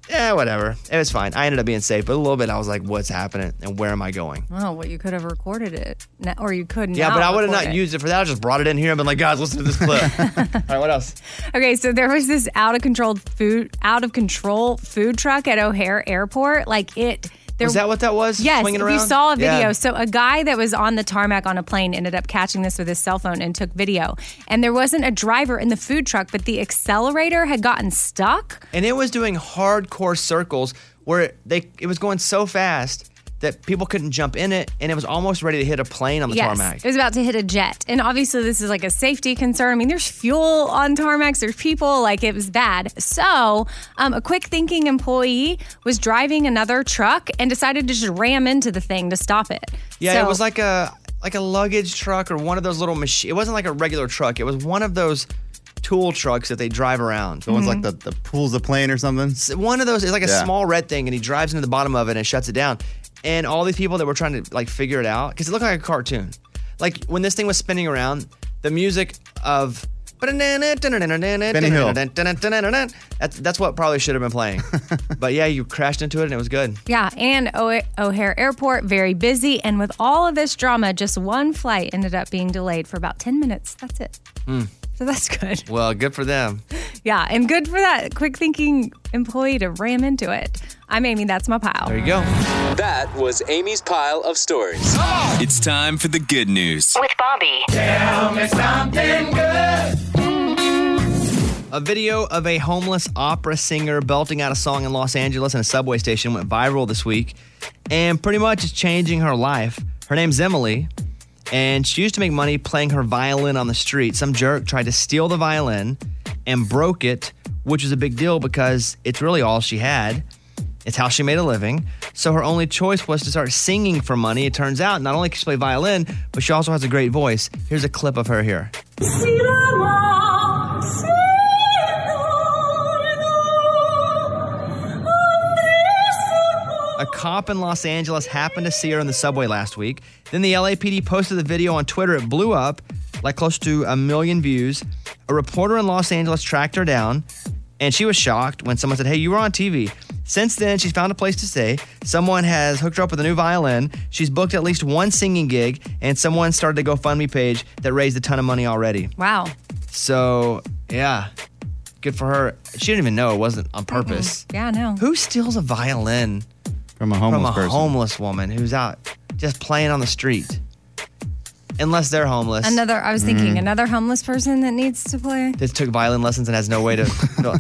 Yeah, whatever. It was fine. I ended up being safe, but a little bit I was like, what's happening and where am I going? Oh, well, you could have recorded it. Now- Or you couldn't. Yeah, but I would have not used it for that. I just brought it in here and been like, guys, listen to this clip. All right, what else? Okay, so there was this out of control food, out of control food truck at O'Hare Airport. Like it. There, Was that what that was? Yes, Swinging if around? you saw a video. Yeah. So a guy that was on the tarmac on a plane ended up catching this with his cell phone and took video. And there wasn't a driver in the food truck, but the accelerator had gotten stuck. And it was doing hardcore circles where they it was going so fast that people couldn't jump in it, and it was almost ready to hit a plane on the yes, tarmac. it was about to hit a jet. And obviously this is like a safety concern. I mean, there's fuel on tarmacs, there's people, like it was bad. So um, a quick thinking employee was driving another truck and decided to just ram into the thing to stop it. Yeah, So- it was like a like a luggage truck or one of those little machines. It wasn't like a regular truck. It was one of those tool trucks that they drive around. The ones like the, the pulls the plane or something? One of those is like a Yeah. small red thing, and he drives into the bottom of it and shuts it down. And all these people that were trying to like figure it out, because it looked like a cartoon. Like when this thing was spinning around, the music of Benny Hill. That's, that's what probably should have been playing. But yeah, you crashed into it and it was good. Yeah, and o- O'Hare Airport, very busy. And with all of this drama, just one flight ended up being delayed for about ten minutes. That's it. Hmm. So that's good. Well, good for them. Yeah, and good for that quick thinking employee to ram into it. I'm Amy, that's my pile. There you go. That was Amy's pile of stories. It's time for the good news. With Bobby. Tell me something good. A video of a homeless opera singer belting out a song in Los Angeles in a subway station went viral this week, and pretty much is changing her life. Her name's Emily, and she used to make money playing her violin on the street. Some jerk tried to steal the violin and broke it, which was a big deal because it's really all she had. It's how she made a living. So her only choice was to start singing for money. It turns out not only can she play violin, but she also has a great voice. Here's a clip of her here. A cop in Los Angeles happened to see her in the subway last week. Then the L A P D posted the video on Twitter. It blew up, like close to a million views. A reporter in Los Angeles tracked her down, and she was shocked when someone said, hey, you were on T V. Since then, she's found a place to stay. Someone has hooked her up with a new violin. She's booked at least one singing gig, and someone started a GoFundMe page that raised a ton of money already. Wow. So, yeah, good for her. She didn't even know it wasn't on purpose. Yeah, I know. Who steals a violin From a homeless from a person. homeless woman who's out just playing on the street? Unless they're homeless. Another, I was thinking, Mhm. another homeless person that needs to play. That took violin lessons and has no way to.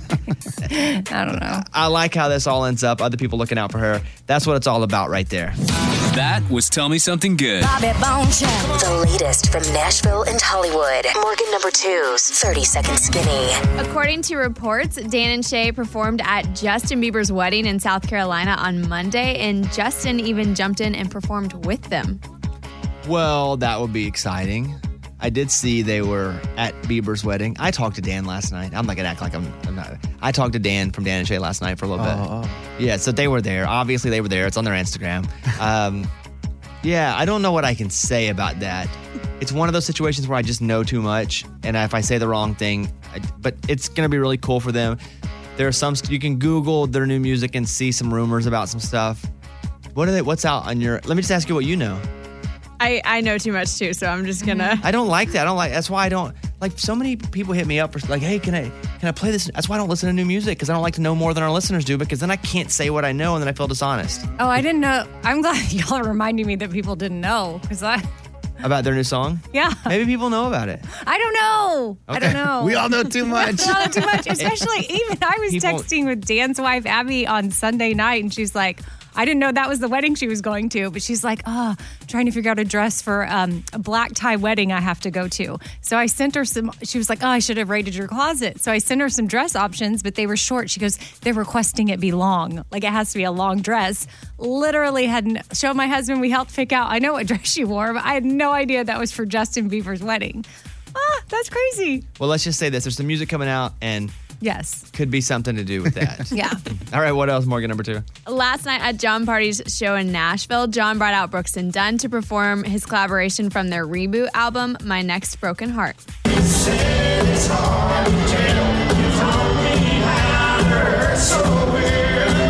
I don't know. I like how this all ends up. Other people looking out for her. That's what it's all about right there. That was Tell Me Something Good. Bobby Bone Show. The latest from Nashville and Hollywood. Morgan number two's thirty Second Skinny. According to reports, Dan and Shay performed at Justin Bieber's wedding in South Carolina on Monday, and Justin even jumped in and performed with them. Well, that would be exciting. I did see they were at Bieber's wedding. I talked to Dan last night. I'm not gonna act like I'm, I'm not. I talked to Dan from Dan and Shay last night for a little bit. Oh, oh. Yeah, so they were there. Obviously, they were there. It's on their Instagram. Um, yeah, I don't know what I can say about that. It's one of those situations where I just know too much, and if I say the wrong thing, I, but it's gonna be really cool for them. There are some you can Google their new music and see some rumors about some stuff. What are they? What's out on your? Let me just ask you what you know. I, I know too much too, so I'm just gonna. I don't like that. I don't like. That's why I don't like. So many people hit me up for like, "Hey, can I can I play this?" That's why I don't listen to new music because I don't like to know more than our listeners do because then I can't say what I know and then I feel dishonest Oh, I didn't know. I'm glad y'all are reminding me that people didn't know because I, about their new song. yeah, Maybe people know about it. I don't know. I Okay. don't know. We all know too much. We all know too much. Especially even I was People- texting with Dan's wife Abby on Sunday night, and she's like, I didn't know that was the wedding she was going to, but she's like, oh, trying to figure out a dress for um, a black tie wedding I have to go to. So I sent her some, she was like, oh, I should have raided your closet. So I sent her some dress options, but they were short. She goes, they're requesting it be long. Like it has to be a long dress. Literally hadn't showed my husband, we helped pick out, I know what dress she wore, but I had no idea that was for Justin Bieber's wedding. Ah, that's crazy. Well, let's just say this: there's some music coming out and Yes. could be something to do with that. Yeah. All right, what else? Morgan number two. Last night at John Party's show in Nashville, John brought out Brooks and Dunn to perform his collaboration from their reboot album, My Next Broken Heart. It's hard to tell. You told me how to hurt so well.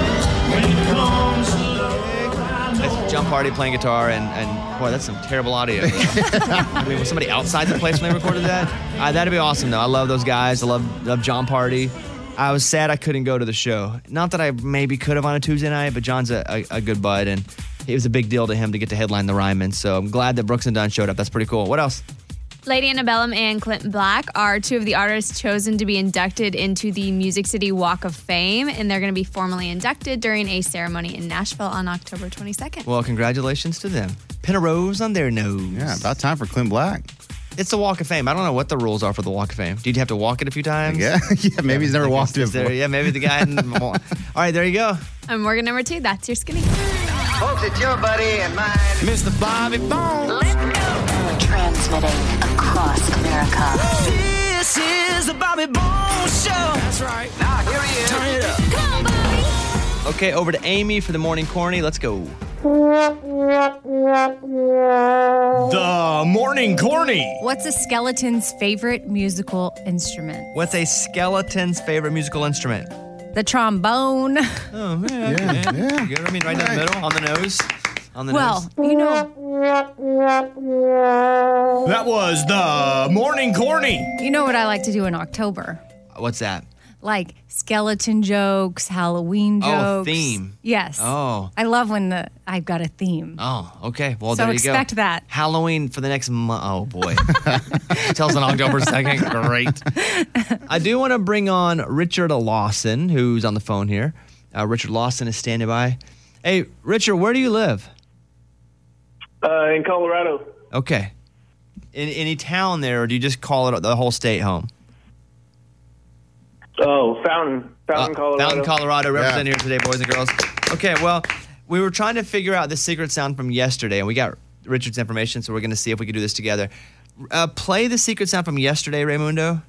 party playing guitar, and, and boy, that's some terrible audio. I mean, was somebody outside the place when they recorded that? Uh, that'd be awesome, though. I love those guys. I love, love John Party. I was sad I couldn't go to the show. Not that I maybe could have on a Tuesday night, but John's a, a, a good bud, and it was a big deal to him to get to headline the Ryman. So I'm glad that Brooks and Dunn showed up. That's pretty cool. What else? Lady Antebellum and Clinton Black are two of the artists chosen to be inducted into the Music City Walk of Fame, and they're going to be formally inducted during a ceremony in Nashville on October twenty-second. Well, congratulations to them. Pin a rose on their nose. Yeah, about time for Clint Black. It's the Walk of Fame. I don't know what the rules are for the Walk of Fame. Did you have to walk it a few times? Yeah, yeah. Maybe he's never I walked it guess there- before. Yeah, maybe the guy. In, all right, there you go. I'm Morgan number two. That's your skinny. Folks, it's your buddy and mine. Mister Bobby Bones. Let's go. Transmitting across America. This is the Bobby Bones Show. That's right. Now, here he is. Turn it up. Come on, Bobby. Okay, over to Amy for the morning corny. Let's go. The morning corny. What's a skeleton's favorite musical instrument? What's a skeleton's favorite musical instrument? The trombone. Oh, man. Yeah, yeah. yeah. You know what I mean? Right down the middle, on the nose. On the Well, nose. you know, That was the morning corny. you know what I like to do in October? What's that? Like skeleton jokes, Halloween jokes. Oh, theme. Yes. Oh. I love when the I've got a theme. Oh, okay. Well, So there you go. expect that. Halloween for the next month. Oh, boy. Tells on October second. Great. I do want to bring on Richard Lawson, who's on the phone here. Uh, Richard Lawson is standing by. Hey, Richard, where do you live? Uh, in Colorado. Okay. In any town there, or do you just call it the whole state home? Oh, Fountain. Fountain, Uh, Colorado. Fountain, Colorado, representing here today, boys and girls. Okay, well, we were trying to figure out the secret sound from yesterday, and we got Richard's information, so we're going to see if we can do this together. Uh, play the secret sound from yesterday, Raymundo.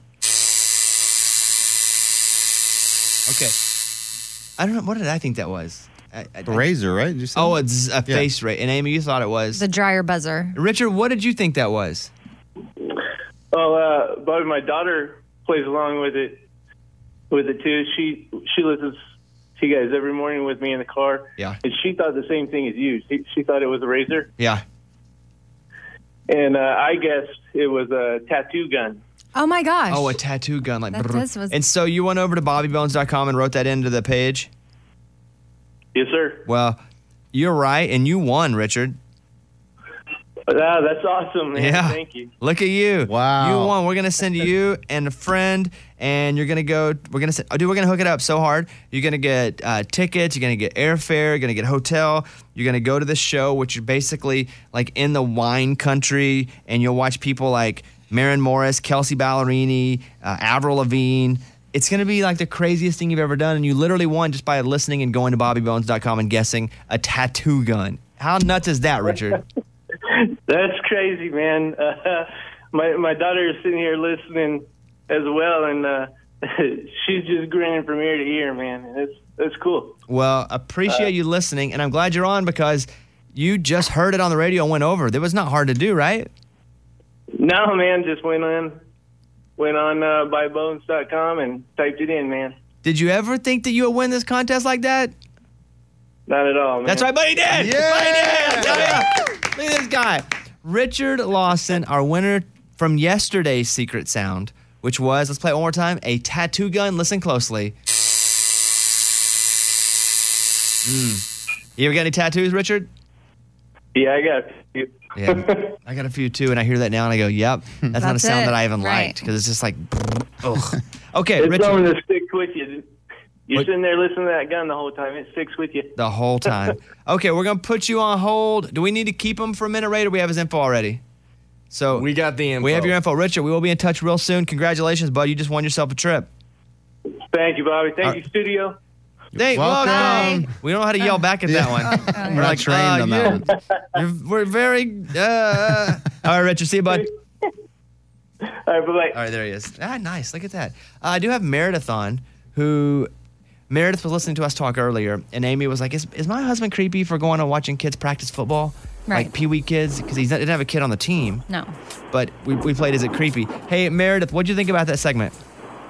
Okay. I don't know. What did I think that was? I, I, A razor, right? Did you say Oh, that? it's a Yeah. face ray. And Amy, you thought it was. The dryer buzzer. Richard, what did you think that was? Oh, uh, but my daughter plays along with it, with it too. She she listens to you guys every morning with me in the car. Yeah. And she thought the same thing as you. She, she thought it was a razor, Yeah. and uh, I guessed it was a tattoo gun. Oh my gosh. Oh, a tattoo gun. like. That brrr. does was- And so you went over to bobby bones dot com and wrote that into the page? Yes, sir. Well, you're right, and you won, Richard. Ah, that's awesome, man. Yeah. Thank you. Look at you. Wow. You won. We're going to send you and a friend, and you're going to go. We're going to, oh, dude, we're going to hook it up so hard. You're going to get uh, tickets. You're going to get airfare. You're going to get a hotel. You're going to go to the show, which is basically like in the wine country, and you'll watch people like Maren Morris, Kelsey Ballerini, uh, Avril Lavigne. It's going to be like the craziest thing you've ever done, and you literally won just by listening and going to bobby bones dot com and guessing a tattoo gun. How nuts is that, Richard? That's crazy, man. Uh, my my daughter is sitting here listening as well, and uh, she's just grinning from ear to ear, man. It's it's cool. Well, appreciate Uh, you listening, and I'm glad you're on because you just heard it on the radio and went over. That was not hard to do, right? No, man, just went on went on uh, buy bones dot com and typed it in, man. Did you ever think that you would win this contest like that? Not at all, man. That's right, but he did. Yeah. But he did. I'll tell ya. Look at this guy. Richard Lawson, our winner from yesterday's secret sound, which was, let's play it one more time, a tattoo gun. Listen closely. Mm. You ever got any tattoos, Richard? Yeah, I got it. Yeah, I got a few too, and I hear that now, and I go, "Yep, that's, not a That's sound it. that I even Right. liked because it's just like, ugh." Okay, It's Richard, something that sticks with you. You're What- sitting there listening to that gun the whole time. It sticks with you. the whole time. Okay, we're gonna put you on hold. Do we need to keep him for a minute, Ray, or we have his info already? So We got the info. we have your info, Richard. We will be in touch real soon. Congratulations, bud. You just won yourself a trip. Thank you, Bobby. Thank All you, studio. Thank Welcome. welcome. We don't know how to yell back at that one. We're not trained on that one. You're, we're very. Uh, all right, Richard. See you, bud. All right, bye-bye. All right, there he is. Ah, nice. Look at that. Uh, I do have Meredith on, who Meredith was listening to us talk earlier, and Amy was like, "Is is my husband creepy for going and watching kids practice football, Right. like Pee Wee kids? Because he didn't have a kid on the team, No. but we we played. Is it creepy? Hey, Meredith, what'd you think about that segment?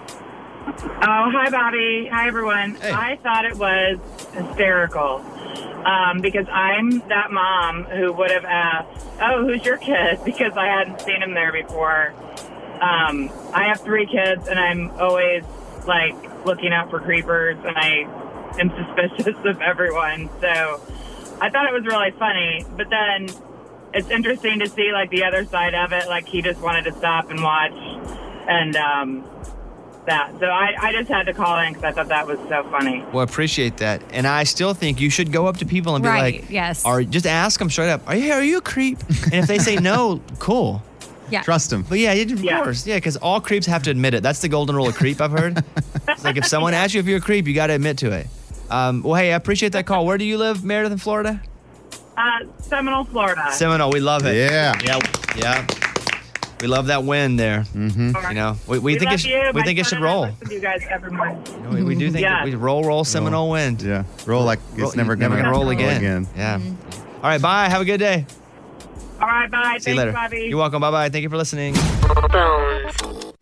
Oh, hi, Bobby. Hi, everyone. I thought it was hysterical. um, because I'm that mom who would have asked, oh, who's your kid? Because I hadn't seen him there before. Um, I have three kids, and I'm always, like, looking out for creepers, and I am suspicious of everyone. So I thought it was really funny. But then it's interesting to see, like, the other side of it. Like, he just wanted to stop and watch, and um, that. So I, I just had to call in because I thought that was so funny. Well, appreciate that. And I still think you should go up to people and be Right, like, yes. or just ask them straight up, are you, are you a creep? And if they say no, cool. Yeah. Trust them. But yeah, of Yeah. course. Yeah, because all creeps have to admit it. That's the golden rule of creep, I've heard. It's like if someone asks you if you're a creep, you got to admit to it. Um, well, hey, I appreciate that call. Where do you live, Meredith, in Florida? Uh, Seminole, Florida. Seminole, we love it. Yeah. Yeah. Yeah. We love that wind there. Mm-hmm. You know, we, we, We think love it, you. we My think it should son and I roll. listen to you guys every morning. We, we do think Yeah. that we roll, roll, Seminole wind. Yeah. Roll like it's Roll- never never gonna, gonna roll again. Yeah. All right, bye. Have a good day. All right, bye. See you Thanks, later. Bobby. You're welcome. Bye bye. Thank you for listening. Bones.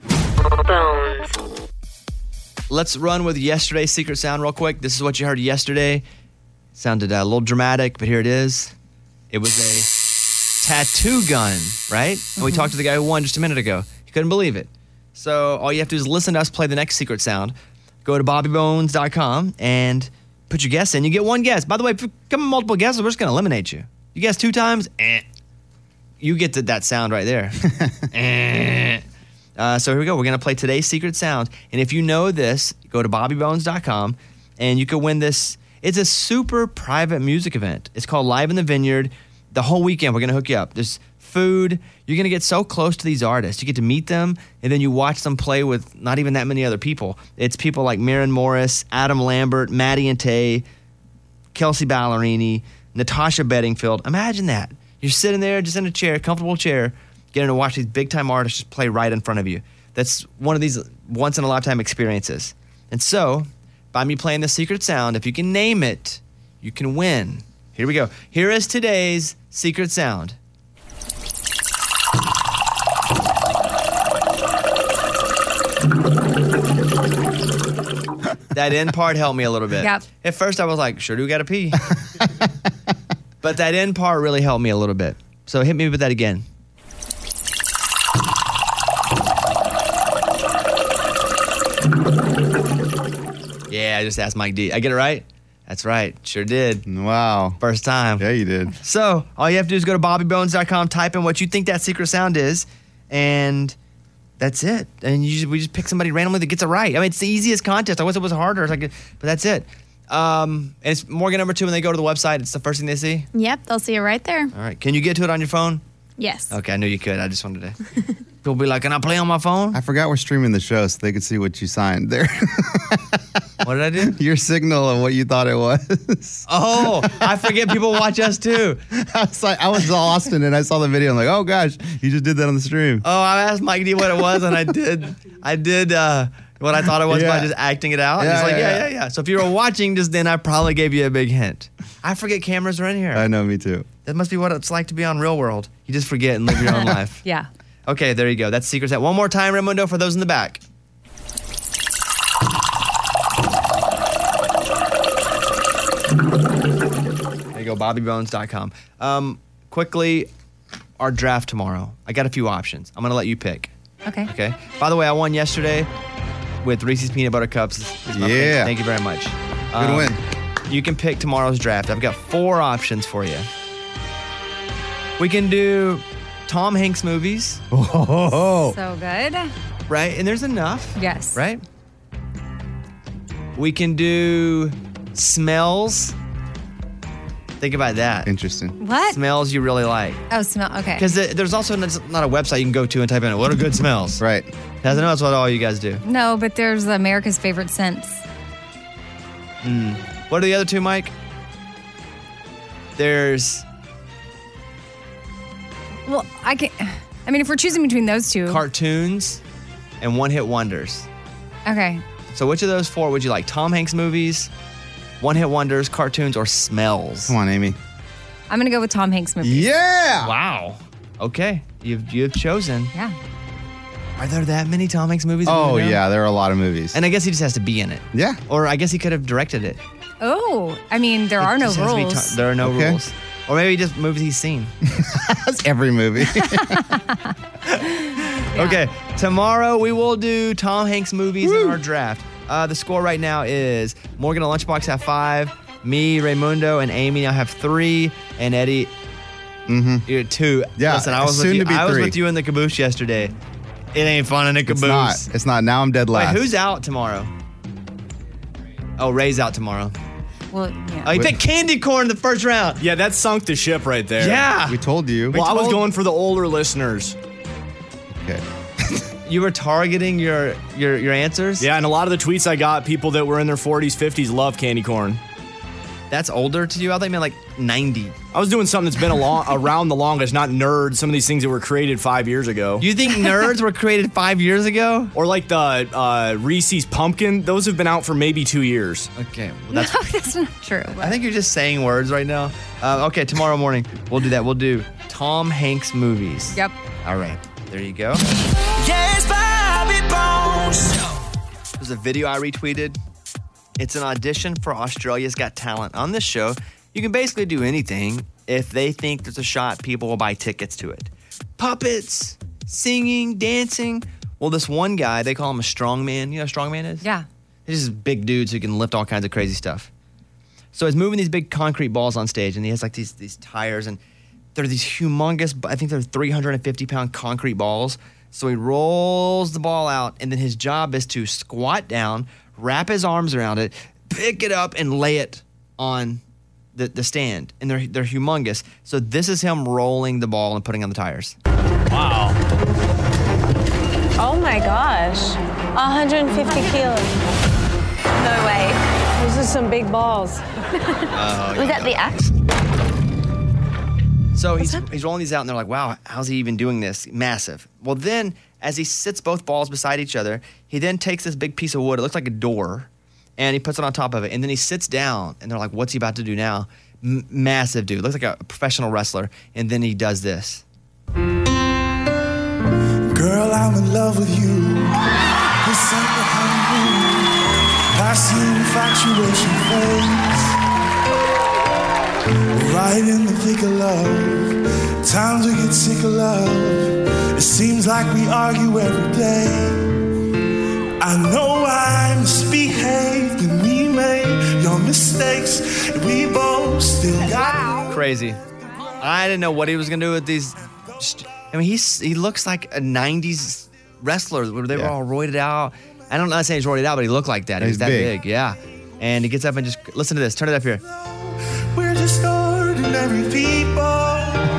Bones. Let's run with yesterday's secret sound real quick. This is what you heard yesterday. Sounded uh, a little dramatic, but here it is. It was a tattoo gun, right? And we talked to the guy who won just a minute ago. He couldn't believe it. So all you have to do is listen to us play the next secret sound. Go to bobby bones dot com and put your guess in. You get one guess. By the way, if you come in multiple guesses, we're just going to eliminate you. You guess two times, eh. You get to that sound right there. eh. Uh, so here we go. We're going to play today's secret sound. And if you know this, go to bobby bones dot com and you can win this. It's a super private music event. It's called Live in the Vineyard. The whole weekend, we're going to hook you up. There's food. You're going to get so close to these artists. You get to meet them, and then you watch them play with not even that many other people. It's people like Maren Morris, Adam Lambert, Maddie and Tay, Kelsey Ballerini, Natasha Bedingfield. Imagine that. You're sitting there just in a chair, comfortable chair, getting to watch these big-time artists just play right in front of you. That's one of these once-in-a-lifetime experiences. And so, by me playing the secret sound, if you can name it, you can win. Here we go. Here is today's secret sound. That end part helped me a little bit. Yep. At first, I was like, sure do gotta pee. But that end part really helped me a little bit. So hit me with that again. Yeah, I just asked Mike D. I get it right? That's right. Sure did. Wow. First time. Yeah, you did. So all you have to do is go to bobby bones dot com, type in what you think that secret sound is, and that's it. And you just, we just pick somebody randomly that gets it right. I mean, it's the easiest contest. I wish it was harder. It's like, but that's it. Um, and it's Morgan number two when they go to the website. It's the first thing they see. Yep, they'll see it right there. All right. Can you get to it on your phone? Yes. Okay, I knew you could. I just wanted to. People be like, can I play on my phone? I forgot we're streaming the show so they could see what you signed there. What did I do? Your signal of what you thought it was. Oh, I forget people watch us too. I was like, I was in Austin and I saw the video. I'm like, oh gosh, you just did that on the stream. Oh, I asked Mike D what it was, and I did. I did uh, what I thought it was Yeah. by just acting it out. Yeah, Yeah, He's like, yeah, yeah, yeah. yeah, yeah. So if you were watching just then, I probably gave you a big hint. I forget cameras are in here. I know, me too. That must be what it's like to be on Real World. You just forget and live your own life. Yeah. Okay, there you go. That's Secret Set. One more time, Raimundo, for those in the back. There you go, bobby bones dot com. Um, quickly, our draft tomorrow. I got a few options. I'm going to let you pick. Okay. Okay. By the way, I won yesterday with Reese's Peanut Butter Cups. It's my Yeah. favorite. Thank you very much. Good win. You can pick tomorrow's draft. I've got four options for you. We can do Tom Hanks movies, Oh, So good. right? And there's enough, Yes. right? We can do smells. Think about that. interesting. What? Smells you really like. Oh, smell. Okay. Because there's also not a website you can go to and type in, what are good smells? Right. I know that's what all you guys do. No, but there's America's favorite scents. What are the other two, Mike? There's Well, I can. I mean, if we're choosing between those two. cartoons and one-hit wonders. Okay. So which of those four would you like? Tom Hanks movies, one-hit wonders, cartoons, or smells? Come on, Amy. I'm gonna go with Tom Hanks movies. Yeah. Wow. Okay. You've you've chosen. Yeah. Are there that many Tom Hanks movies? that Oh, we know? yeah, there are a lot of movies. And I guess he just has to be in it. yeah. Or I guess he could have directed it. Oh, I mean, there It are no just has to be rules. Tom- there are no Okay. rules. Or maybe just movies he's seen. That's every movie. Okay, tomorrow we will do Tom Hanks movies in our draft. Uh, the score right now is Morgan and Lunchbox have five, me, Raymundo, and Amy now have three, and Eddie, mm-hmm. you're at two. Yeah, Listen, I was soon with you. to be I was three. with you in the caboose yesterday. It ain't fun in a It's caboose. not. It's not. Now I'm dead last. Wait, who's out tomorrow? Oh, Ray's out tomorrow. Well, yeah. Oh, he picked candy corn in the first round. Yeah, that sunk the ship right there. Yeah. We told you. Well, I was told- going for the older listeners. Okay. You were targeting your your your answers? Yeah, and a lot of the tweets I got, people that were in their forties, fifties love candy corn. That's older to you? I thought you meant like ninety. I was doing something that's been a long, around the longest, not nerds. Some of these things that were created five years ago. You think nerds were created five years ago? Or like the uh, Reese's Pumpkin. Those have been out for maybe two years. Okay. Well, No, that's, that's not true. I think you're just saying words right now. Uh, okay, tomorrow morning we'll do that. We'll do Tom Hanks movies. Yep. All right. There you go. Yes, Bobby Bones. There's a video I retweeted. It's an audition for Australia's Got Talent. On this show, you can basically do anything. If they think there's a shot, people will buy tickets to it. Puppets, singing, dancing. Well, this one guy, they call him a strongman. You know what a strongman is? Yeah. He's just big dudes who can lift all kinds of crazy stuff. So he's moving these big concrete balls on stage, and he has like these these tires, and they're these humongous, I think they're three hundred fifty pound concrete balls. So he rolls the ball out, and then his job is to squat down, wrap his arms around it, pick it up, and lay it on the, the stand. And they're they're humongous. So this is him rolling the ball and putting on the tires. Wow. Oh my gosh. one hundred fifty kilos. No way. Those are some big balls. Oh, Was that the axe? So he's, he's rolling these out, and they're like, wow, how's he even doing this? Massive. Well, then, as he sits both balls beside each other, he then takes this big piece of wood, it looks like a door, and he puts it on top of it. And then he sits down, and they're like, what's he about to do now? M- massive dude, looks like a professional wrestler. And then he does this. Girl, I'm in love with you. This ain't the honeymoon. Past the infatuation phase. Right in the thick of love. Times we get sick of love. It seems like we argue every day. I know I misbehaved and we made your mistakes. And we both still got. Crazy. I didn't know what he was going to do with these. I mean, he's, he looks like a nineties wrestler where they were Yeah. all roided out. I don't know, say he's roided out, but he looked like that. He He's was that big. big. Yeah. And he gets up and just, listen to this. Turn it up here. We're just ordinary people.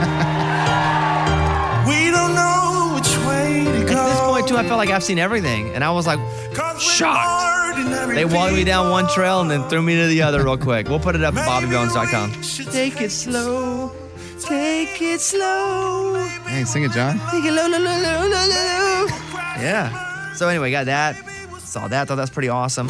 We don't know which way to go. At this point, too, I felt like I've seen everything. And I was like, shocked. They walked me down one trail and then threw me to the other real quick. We'll put it up at bobby bones dot com. Take it slow. Take it slow. Hey, sing it, John. Take it low, low, low, low, low, low. Yeah. So anyway, got that. Saw that. Thought that's pretty awesome.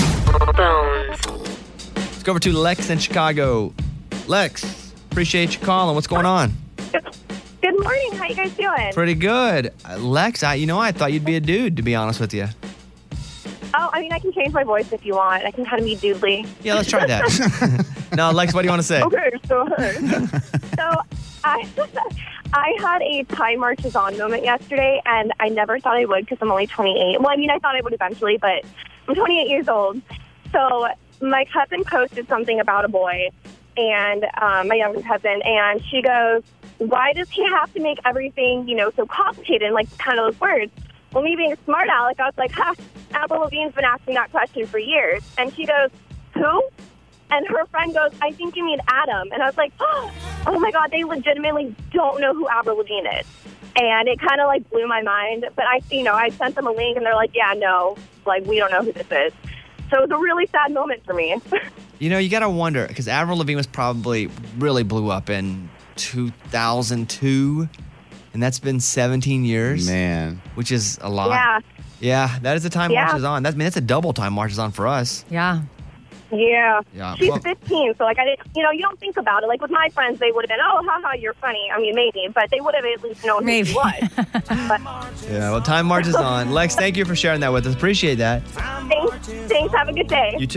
Let's go over to Lex in Chicago. Lex, appreciate you calling. What's going on? Good morning. How you guys doing? Pretty good. Uh, Lex, I, you know, I thought you'd be a dude, to be honest with you. Oh, I mean, I can change my voice if you want. I can kind of be doodly. Yeah, let's try that. No, Lex, what do you want to say? Okay, so so I I had a Time Marches On moment yesterday, and I never thought I would because I'm only twenty-eight. Well, I mean, I thought I would eventually, but I'm twenty-eight years old. So my cousin posted something about a boy, and um, my younger cousin, and she goes, "Why does he have to make everything, you know, so complicated?" And like kind of those words. Well, me being a smart aleck, I was like, ha, Avril Lavigne's been asking that question for years. And she goes, who? And her friend goes, I think you mean Adam. And I was like, oh my God, they legitimately don't know who Avril Lavigne is. And it kind of like blew my mind. But I, you know, I sent them a link and they're like, yeah, no, like we don't know who this is. So it was a really sad moment for me. You know, you got to wonder, because Avril Lavigne was probably really blew up in two thousand two. And that's been seventeen years. Man. Which is a lot. Yeah. Yeah, that is the Time Yeah. Marches On. That's, I mean, that's a double Time Marches On for us. Yeah. Yeah. Yeah, She's well- fifteen, so like I didn't, you know, you don't think about it. Like with my friends, they would have been, oh, haha, you're funny. I mean, maybe, but they would have at least known Maybe. who she was. But Yeah, well, Time Marches On. Lex, thank you for sharing that with us. Appreciate that. thanks, thanks. Have a good day. You too.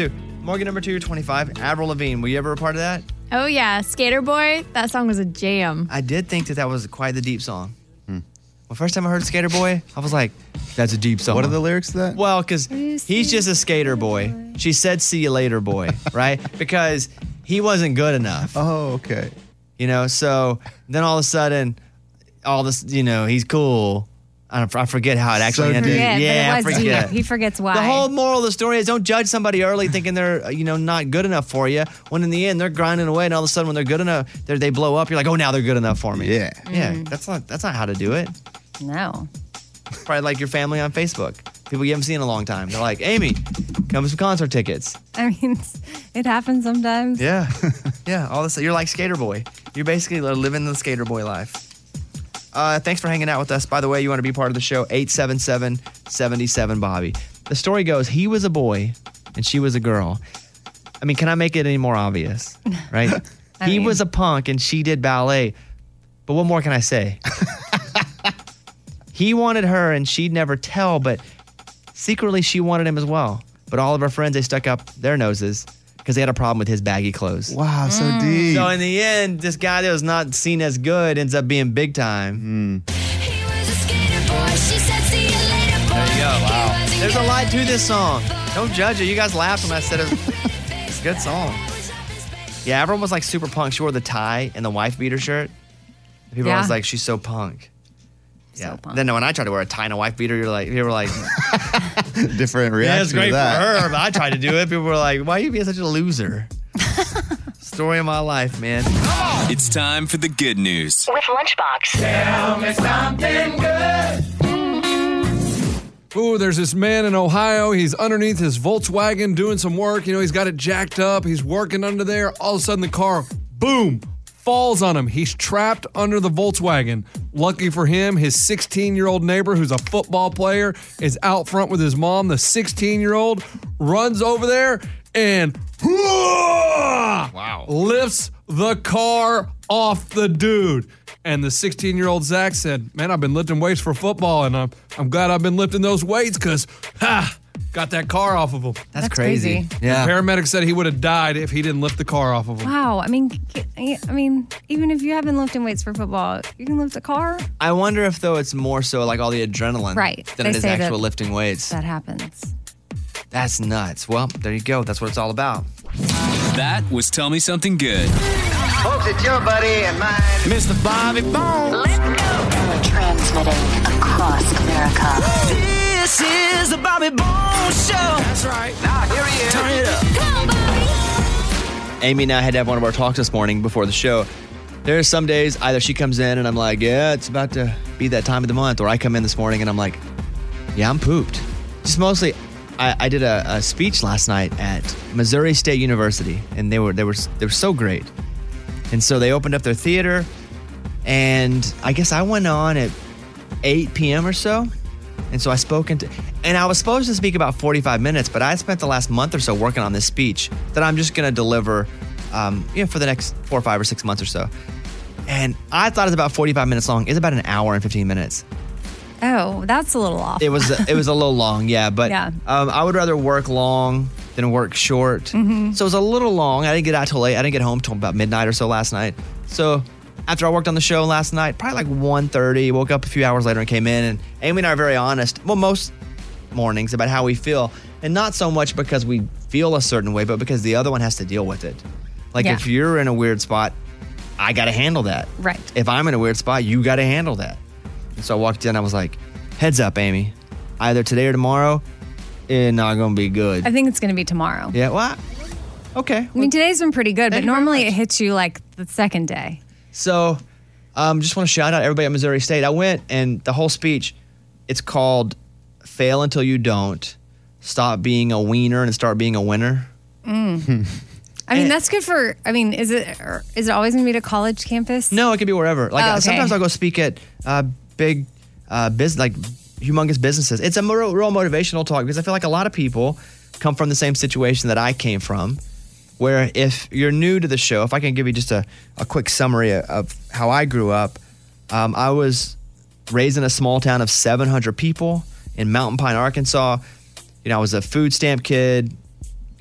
Morgan, number two, you're twenty-five. Avril Lavigne, were you ever a part of that? Oh, yeah. Skater Boy. That song was a jam. I did think that that was quite the deep song. Hmm. Well, first time I heard Skater Boy, I was like, that's a deep song. What are the lyrics to that? Well, because he's just a skater boy. She said, see you later, boy, right? Because he wasn't good enough. Oh, okay. You know, so then all of a sudden, all this, you know, he's cool. I, don't, I forget how it actually I ended. forget, yeah, but I it was forget. deep. He forgets why. The whole moral of the story is don't judge somebody early thinking they're, you know, not good enough for you. When in the end, they're grinding away, and all of a sudden when they're good enough, they're, they blow up. You're like, oh, now they're good enough for me. Yeah. Yeah, Mm. that's not that's not how to do it. No. Probably like your family on Facebook. People you haven't seen in a long time. They're like, Amy, come with some concert tickets. I mean, it happens sometimes. Yeah. yeah. All this. You're like Skater Boy. You're basically living the Skater Boy life. Uh, thanks for hanging out with us. By the way, you want to be part of the show, eight seven seven, seven seven, Bobby. The story goes, he was a boy and she was a girl. I mean, can I make it any more obvious? Right? he mean- was a punk and she did ballet. But what more can I say? He wanted her and she'd never tell, but secretly she wanted him as well. But all of her friends, they stuck up their noses because they had a problem with his baggy clothes. Wow, so deep. So in the end, this guy that was not seen as good ends up being big time. There you go. Wow. There's a lot to this song. Don't judge it. You guys laughed when I said it. It's a good song. Yeah, everyone was like super punk. She wore the tie and the wife beater shirt. People Yeah. was like, she's so punk. Yeah. So punk. Then when I tried to wear a tie and a wife beater, you're like, you were like, Different reaction yeah, it's great to for that. her, but I tried to do it. People were like, why are you being such a loser? Story of my life, man. It's time for the good news. With Lunchbox. Tell me something good. Ooh, there's this man in Ohio. He's underneath his Volkswagen doing some work. You know, he's got it jacked up. He's working under there. All of a sudden, the car, boom, falls on him. He's trapped under the Volkswagen. Lucky for him, his sixteen-year-old neighbor, who's a football player, is out front with his mom. The sixteen-year-old runs over there and wow. lifts the car off the dude. And the sixteen-year-old Zach said, man, I've been lifting weights for football, and I'm, I'm glad I've been lifting those weights because, ha, got that car off of him. That's, That's crazy. crazy. Yeah. The paramedic said he would have died if he didn't lift the car off of him. Wow. I mean, I mean, even if you have been lifting weights for football, you can lift a car. I wonder if, though, it's more so like all the adrenaline Right. than They it is say actual that- lifting weights. That happens. That's nuts. Well, there you go. That's what it's all about. That was Tell Me Something Good. Folks, it's your buddy and mine. Mister Bobby Bones. Let's go. Transmitting across America. This is the Bobby Bones Show. That's right. Now here he is. Turn it up. Come on, Bobby. Amy and I had to have one of our talks this morning before the show. There's some days either she comes in and I'm like, yeah, it's about to be that time of the month, or I come in this morning and I'm like, yeah, I'm pooped. Just mostly, I, I did a, a speech last night at Missouri State University, and they were they were they were so great. And so they opened up their theater, and I guess I went on at eight p.m. or so. And so I spoke into, and I was supposed to speak about forty-five minutes, but I spent the last month or so working on this speech that I'm just going to deliver, um, you know, for the next four or five or six months or so. And I thought it was about forty-five minutes long. It's about an hour and fifteen minutes. Oh, that's a little off. It was it was a little long, yeah. But Yeah. Um, I would rather work long than work short. Mhm. So it was a little long. I didn't get out till late. I didn't get home till about midnight or so last night. So after I worked on the show last night, probably like one thirty, woke up a few hours later and came in. And Amy and I are very honest, well, most mornings about how we feel. And not so much because we feel a certain way, but because the other one has to deal with it. Like Yeah. if you're in a weird spot, I got to handle that. Right. If I'm in a weird spot, you got to handle that. And so I walked in, I was like, heads up, Amy. Either today or tomorrow, it's not going to be good. I think it's going to be tomorrow. Yeah, well, okay. I mean, today's been pretty good, but Thank you very normally it hits you like the second day. So um, just want to shout out everybody at Missouri State. I went, and the whole speech, it's called Fail Until You Don't, Stop Being a Wiener and Start Being a Winner. Mm. I mean, that's good for, I mean, is it or is it always going to be at a college campus? No, it could be wherever. Like Oh, okay. sometimes I'll go speak at uh, big uh, business, like humongous businesses. It's a real, real motivational talk because I feel like a lot of people come from the same situation that I came from. Where if you're new to the show, if I can give you just a, a quick summary of how I grew up, um, I was raised in a small town of seven hundred people in Mountain Pine, Arkansas. You know, I was a food stamp kid.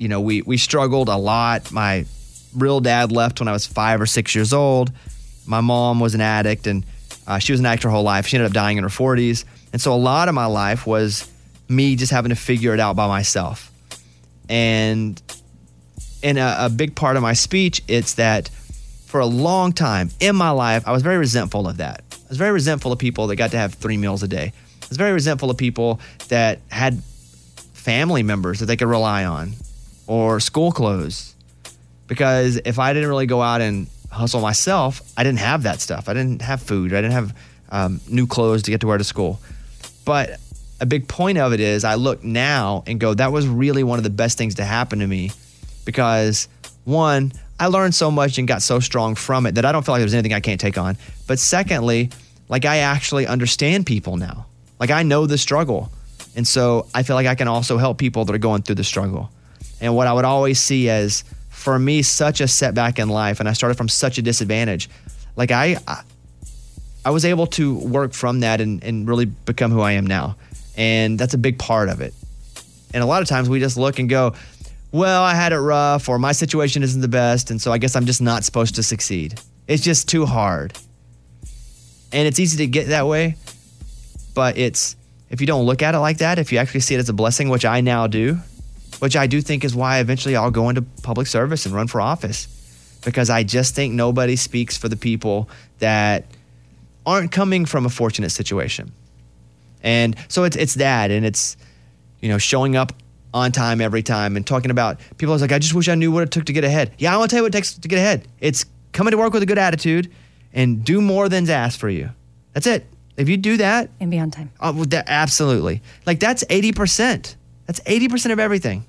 you know, we, we struggled a lot. My real dad left when I was five or six years old. My mom was an addict, and uh, she was an addict her whole life. She ended up dying in her forties. And so a lot of my life was me just having to figure it out by myself. And in a, a big part of my speech, it's that for a long time in my life, I was very resentful of that. I was very resentful of people that got to have three meals a day. I was very resentful of people that had family members that they could rely on or school clothes. Because if I didn't really go out and hustle myself, I didn't have that stuff. I didn't have food. I didn't have um, new clothes to get to wear to school. But a big point of it is I look now and go, that was really one of the best things to happen to me, because one, I learned so much and got so strong from it that I don't feel like there's anything I can't take on. But secondly, like I actually understand people now. Like I know the struggle. And so I feel like I can also help people that are going through the struggle. And what I would always see as, for me, such a setback in life, and I started from such a disadvantage, like I I, I was able to work from that and, and really become who I am now. And that's a big part of it. And a lot of times we just look and go, well, I had it rough, or my situation isn't the best, and so I guess I'm just not supposed to succeed. It's just too hard. And it's easy to get that way, but it's, if you don't look at it like that, if you actually see it as a blessing, which I now do, which I do think is why eventually I'll go into public service and run for office, because I just think nobody speaks for the people that aren't coming from a fortunate situation. And so it's it's that, and it's, you know, showing up on time every time and talking about people. I was like, I just wish I knew what it took to get ahead. Yeah, I want to tell you what it takes to get ahead. It's coming to work with a good attitude and do more than's asked for you. That's it. If you do that. And be on time. Uh, well, that, absolutely. Like that's eighty percent. That's eighty percent of everything.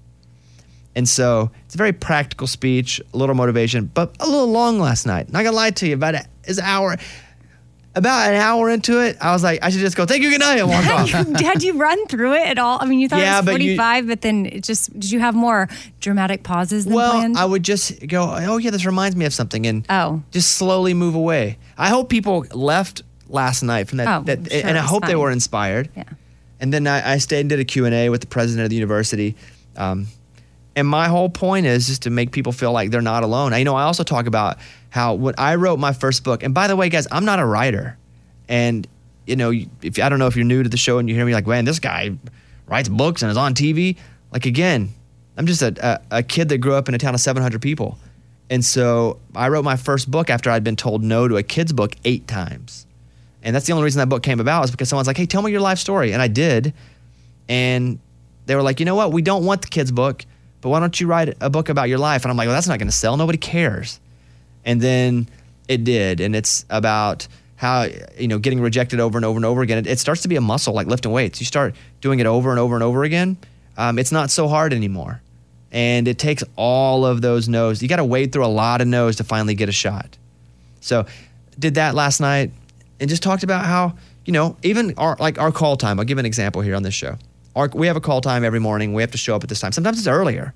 And so it's a very practical speech, a little motivation, but a little long last night. Not gonna lie to you, about an hour, about an hour into it, I was like, I should just go, thank you, good night, and walk off. Had you, had you run through it at all? I mean, you thought Yeah, it was but you- forty-five, but, then it just, did you have more dramatic pauses than Well, planned? I would just go, oh yeah, this reminds me of something, and oh. just slowly move away. I hope people left last night from that, Oh, that I'm sure and I it was hope they fine. were inspired. Yeah. And then I, I stayed and did a Q and A with the president of the university. Um, and my whole point is just to make people feel like they're not alone. I, you know, I also talk about how when I wrote my first book, and by the way, guys, I'm not a writer. And, you know, if I don't know if you're new to the show and you hear me like, man, this guy writes books and is on T V. Like, again, I'm just a, a, a kid that grew up in a town of seven hundred people. And so I wrote my first book after I'd been told no to a kid's book eight times. And that's the only reason that book came about, is because someone's like, hey, tell me your life story. And I did. And they were like, you know what? We don't want the kid's book, but why don't you write a book about your life? And I'm like, well, that's not going to sell. Nobody cares. And then it did. And it's about how, you know, getting rejected over and over and over again. It, it starts to be a muscle, like lifting weights. You start doing it over and over and over again. Um, it's not so hard anymore. And it takes all of those no's. You got to wade through a lot of no's to finally get a shot. So did that last night and just talked about how, you know, even our, like our call time. I'll give an example here on this show. Our, we have a call time every morning. We have to show up at this time. Sometimes it's earlier.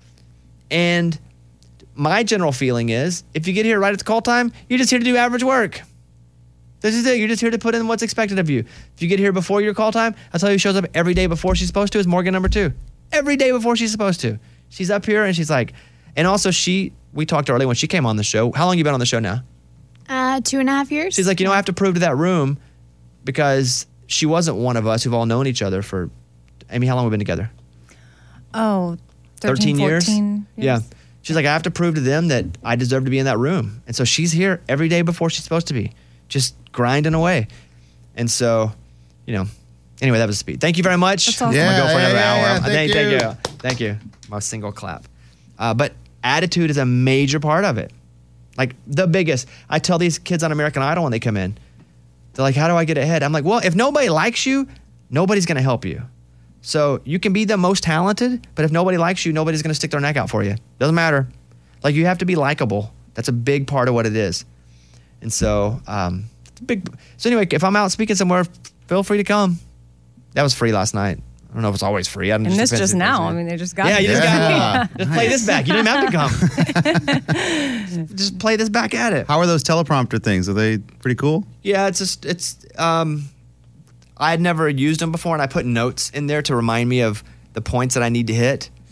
And my general feeling is, if you get here right at the call time, you're just here to do average work. This is it. You're just here to put in what's expected of you. If you get here before your call time, I'll tell you who shows up every day before she's supposed to is Morgan number two. Every day before she's supposed to. She's up here and she's like, and also she, we talked earlier when she came on the show. How long you been on the show now? Uh, two and a half years. She's like, you know, I have to prove to that room, because she wasn't one of us who've all known each other for, Amy, how long have we been together? Oh, thirteen, years? fourteen Yeah. She's like, I have to prove to them that I deserve to be in that room. And so she's here every day before she's supposed to be, just grinding away. And so, you know, anyway, that was the speed. Thank you very much. That's awesome. I'm going to go for Yeah, another yeah, hour. yeah, thank, thank thank you. you. Thank you. My single clap. Uh, but attitude is a major part of it. Like the biggest. I tell these kids on American Idol when they come in, they're like, how do I get ahead? I'm like, well, if nobody likes you, nobody's going to help you. So you can be the most talented, but if nobody likes you, nobody's going to stick their neck out for you. Doesn't matter. Like, you have to be likable. That's a big part of what it is. And so, um, it's a big. So anyway, if I'm out speaking somewhere, feel free to come. That was free last night. I don't know if it's always free. I don't And know. this just now. I mean, they just got Yeah, you just Yeah. got Just play this back. You don't even have to come. Just play this back at it. How are those teleprompter things? Are they pretty cool? Yeah, it's just it's. Um, I had never used them before, and I put notes in there to remind me of the points that I need to hit.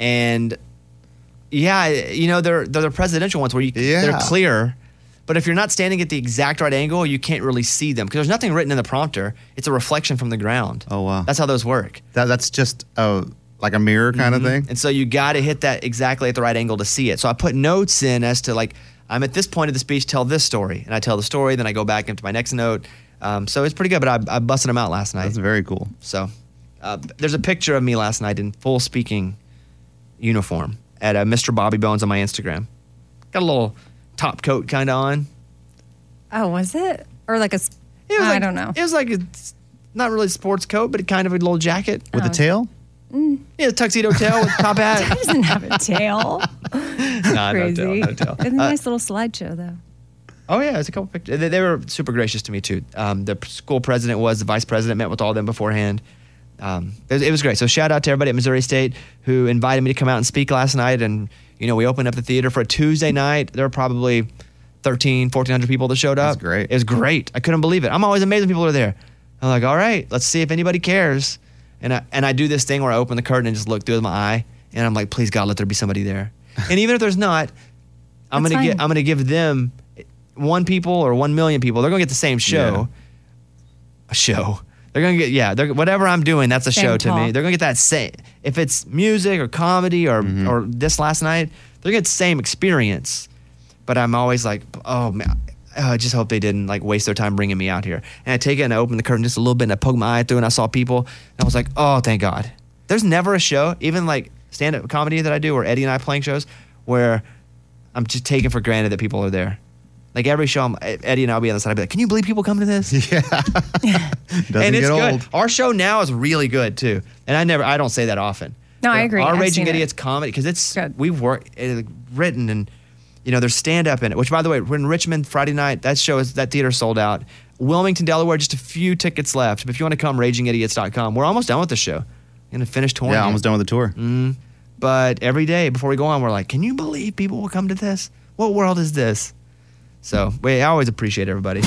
And yeah, you know, they're, they're the presidential ones where you, Yeah. they're clear. But if you're not standing at the exact right angle, you can't really see them because there's nothing written in the prompter. It's a reflection from the ground. Oh, wow. That's how those work. That, that's just a, like a mirror kind Mhm. of thing? And so you got to hit that exactly at the right angle to see it. So I put notes in as to like, I'm at this point of the speech, tell this story. And I tell the story, then I go back into my next note. Um, so it's pretty good, but I, I busted them out last night. That's very cool. So uh, there's a picture of me last night in full speaking uniform at uh, Mister Bobby Bones on my Instagram. Got a little top coat kind of on. Oh, was it? Or like a, s- It was I like, don't know. It was like a, not really a sports coat, but kind of a little jacket. With a tail? Yeah, tuxedo tail with top hat. It doesn't have a tail. Nah, no tail, Crazy. no tail. It's a Uh, nice little slideshow, though. Oh yeah, it's a couple pictures. They, they were super gracious to me too. Um, the school president was, the vice president met with all of them beforehand. Um, it, was, it was great. So shout out to everybody at Missouri State who invited me to come out and speak last night. And you know, we opened up the theater for a Tuesday night. There were probably thirteen, fourteen hundred people that showed up. That's great. It was great. I couldn't believe it. I'm always amazed when people are there. I'm like, all right, let's see if anybody cares. And I, and I do this thing where I open the curtain and just look through with my eye, and I'm like, please God, let there be somebody there. And even if there's not, I'm That's gonna fine. get I'm gonna give them one people or one million people. They're gonna get the same show. Yeah. A show. They're gonna get yeah. They're, whatever I'm doing, that's a Same show to me. talk. They're gonna get that same. If it's music or comedy or or this last night, they're gonna get the same experience. But I'm always like, oh man, I just hope they didn't like waste their time bringing me out here. And I take it and I open the curtain just a little bit and I poke my eye through and I saw people and I was like, oh, thank God. There's never a show, even like stand-up comedy that I do or Eddie and I playing shows, where I'm just taking for granted that people are there. Like every show, I'm, Eddie and I'll be on the side. I'll be like, can you believe people come to this? Yeah. Doesn't and it's get good. old. Our show now is really good too. And I never, I don't say that often. No, I But agree. Our I've Raging seen it. Idiots comedy, because it's, we've worked, uh, written and, you know, there's stand-up in it, which by the way, we're in Richmond Friday night. That show is, that theater sold out. Wilmington, Delaware, just a few tickets left. But if you want to come, raging idiots dot com. We're almost done with the show. We're going to finish touring. Yeah, it. almost done with the tour. Mm. But every day before we go on, we're like, can you believe people will come to this? What world is this? So we, I always appreciate everybody.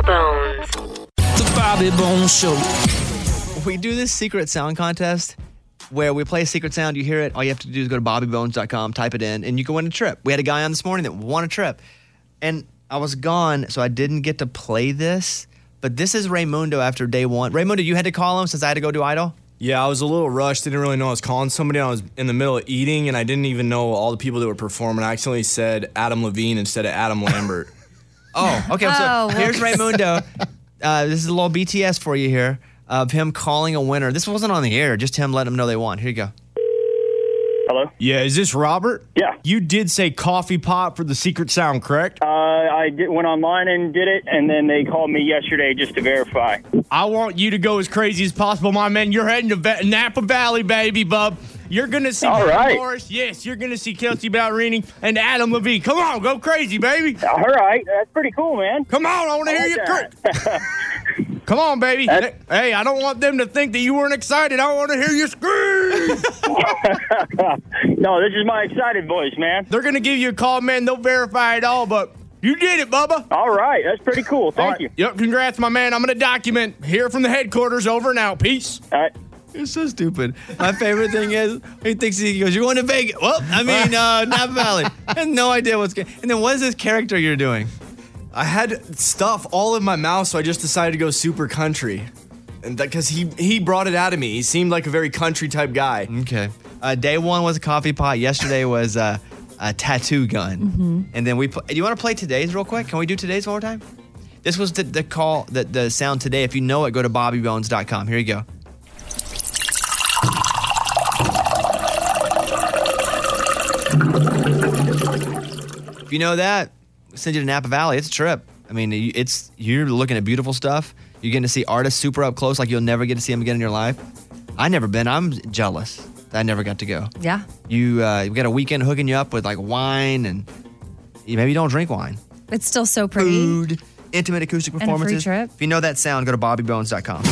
The Bobby Bones Show. We do this secret sound contest where we play a secret sound. You hear it. All you have to do is go to bobby bones dot com, type it in, and you can win a trip. We had a guy on this morning that won a trip. And I was gone, so I didn't get to play this. But this is Raymundo after day one. Raymundo, you had to call him since I had to go do Idol? Yeah, I was a little rushed. Didn't really know I was calling somebody. I was in the middle of eating, and I didn't even know all the people that were performing. I accidentally said Adam Levine instead of Adam Lambert. Oh, okay. So Oh, here's whoops. Raymundo. Uh, this is a little B T S for you here of him calling a winner. This wasn't on the air, just him letting them know they won. Here you go. Hello? Yeah, is this Robert? Yeah. You did say coffee pot for the secret sound, correct? Uh, I did, went online and did it, and then they called me yesterday just to verify. I want you to go as crazy as possible, my man. You're heading to Va- Napa Valley, baby, bub. You're going to see All Mark right. Morris. Yes, you're going to see Kelsey Ballerini and Adam Levine. Come on, go crazy, baby. All right. That's pretty cool, man. Come on, I want to I hear you like crazy. Come on, baby. Hey, I don't want them to think that you weren't excited. I want to hear you scream. No, this is my excited voice, man. They're going to give you a call, man. They'll verify it all, but you did it, Bubba. All right. That's pretty cool. Thank All right. you. Yep, congrats, my man. I'm going to document here from the headquarters. Over and out. Peace. All right. You're so stupid. My favorite thing is he thinks he goes, "You're going to Vegas." Well, I mean, uh, Napa Valley. I have no idea what's going. And then what is this character you're doing? I had stuff all in my mouth, so I just decided to go super country. And because he, he brought it out of me. He seemed like a very country type guy. Okay. Uh, day one was a coffee pot. Yesterday was uh, a tattoo gun. Mm-hmm. And then we. Pl- do you want to play today's real quick? Can we do today's one more time? This was the, the call, the, the sound today. If you know it, go to bobby bones dot com. Here you go. If you know that, send you to Napa Valley. It's a trip. I mean, it's you're looking at beautiful stuff. You're getting to see artists super up close, like you'll never get to see them again in your life. I never been. I'm jealous that I never got to go. Yeah. You uh, you got a weekend hooking you up with like wine, and you, maybe you don't drink wine. It's still so pretty. Food, intimate acoustic And a free performances. trip. If you know that sound, go to bobby bones dot com.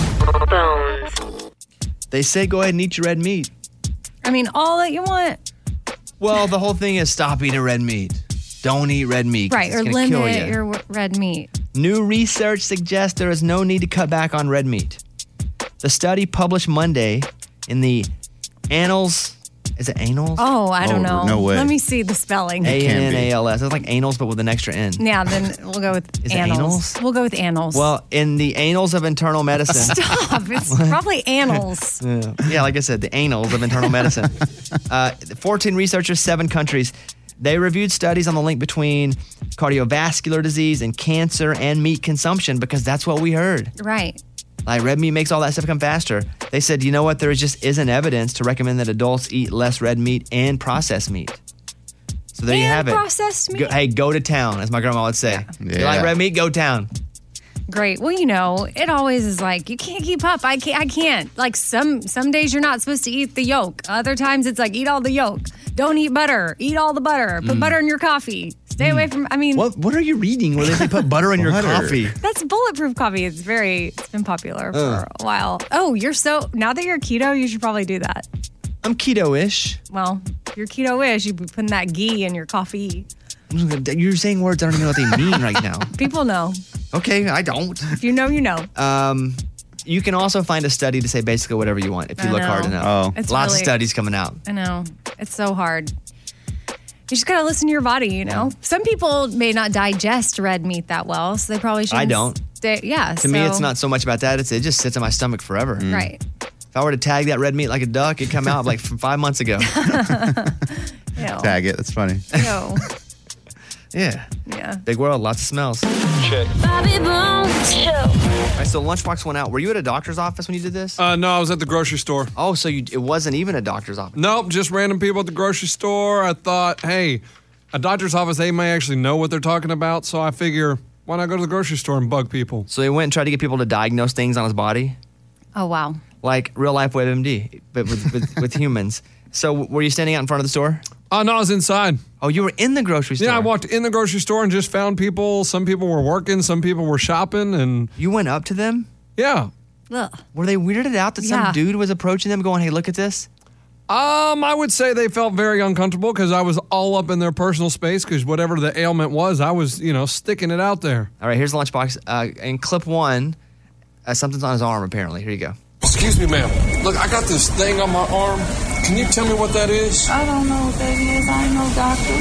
They say go ahead and eat your red meat. I mean, all that you want. Well, the whole thing is stop eating red meat. Don't eat red meat. 'cause Right. it's Or gonna kill limit you. your w- red meat. New research suggests there is no need to cut back on red meat. The study published Monday in the Annals Is it anals? Oh, I don't know. no way. Let me see the spelling. A N A L S. It's like anals, but with an extra N. Yeah, then we'll go with Is it annals. annals? We'll go with annals. Well, in the annals of internal medicine. Stop. It's probably annals. Yeah. yeah, like I said, the annals of internal medicine. Uh, fourteen researchers, seven countries. They reviewed studies on the link between cardiovascular disease and cancer and meat consumption because that's what we heard. Right. Like red meat makes all that stuff come faster. They said, you know what? There just isn't evidence to recommend that adults eat less red meat and processed meat. So there you And have it. processed meat? Go, hey, go to town, as my grandma would say. You like red meat? Go town. Great. Well, you know, it always is like you can't keep up. I can't. I can't. Like some some days you're not supposed to eat the yolk. Other times it's like eat all the yolk. Don't eat butter. Eat all the butter. Put Mm. butter in your coffee. Stay away from. I mean, What What are you reading where they say put butter in your Butter. coffee? that's bulletproof coffee. It's very. It's been popular for Ugh. a while. Oh, you're so now that you're keto, you should probably do that. I'm keto-ish. Well, if you're keto-ish, you'd be putting that ghee in your coffee. You're saying words I don't even know what they mean right now. People know. Okay, I don't. If you know, you know. Um, you can also find a study to say basically whatever you want if you I look know. hard enough. Oh. It's Lots of really- studies coming out. I know. It's so hard. You just gotta listen to your body, you know? Some people may not digest red meat that well, so they probably shouldn't. I don't. Stay, yeah. To me, it's so- not so much about that. It's, it just sits in my stomach forever. Right. If I were to tag that red meat like a duck, it'd come out like from five months ago. Ew. Tag it. That's funny. Ew. Yeah. Yeah. Big world, lots of smells. Check. Bobby Bones Show. All right, so Lunchbox went out. Were you at a doctor's office when you did this? Uh, no, I was at the grocery store. Oh, so you, it wasn't even a doctor's office? Nope, just random people at the grocery store. I thought, hey, a doctor's office, they may actually know what they're talking about, so I figure, why not go to the grocery store and bug people? So he went and tried to get people to diagnose things on his body? Oh, wow. Like real life WebMD, but with, with, with humans. So were you standing out in front of the store? Oh, no, I was inside. Oh, you were in the grocery store? Yeah, I walked in the grocery store and just found people. Some people were working, some people were shopping, and... You went up to them? Yeah. Ugh. Were they weirded out that some Yeah. dude was approaching them going, hey, look at this? Um, I would say they felt very uncomfortable because I was all up in their personal space because whatever the ailment was, I was, you know, sticking it out there. All right, here's the Lunchbox. Uh, in clip one, uh, something's on his arm, apparently. Here you go. Excuse me, ma'am. Look, I got this thing on my arm. Can you tell me what that is? I don't know what that is. I ain't no doctor.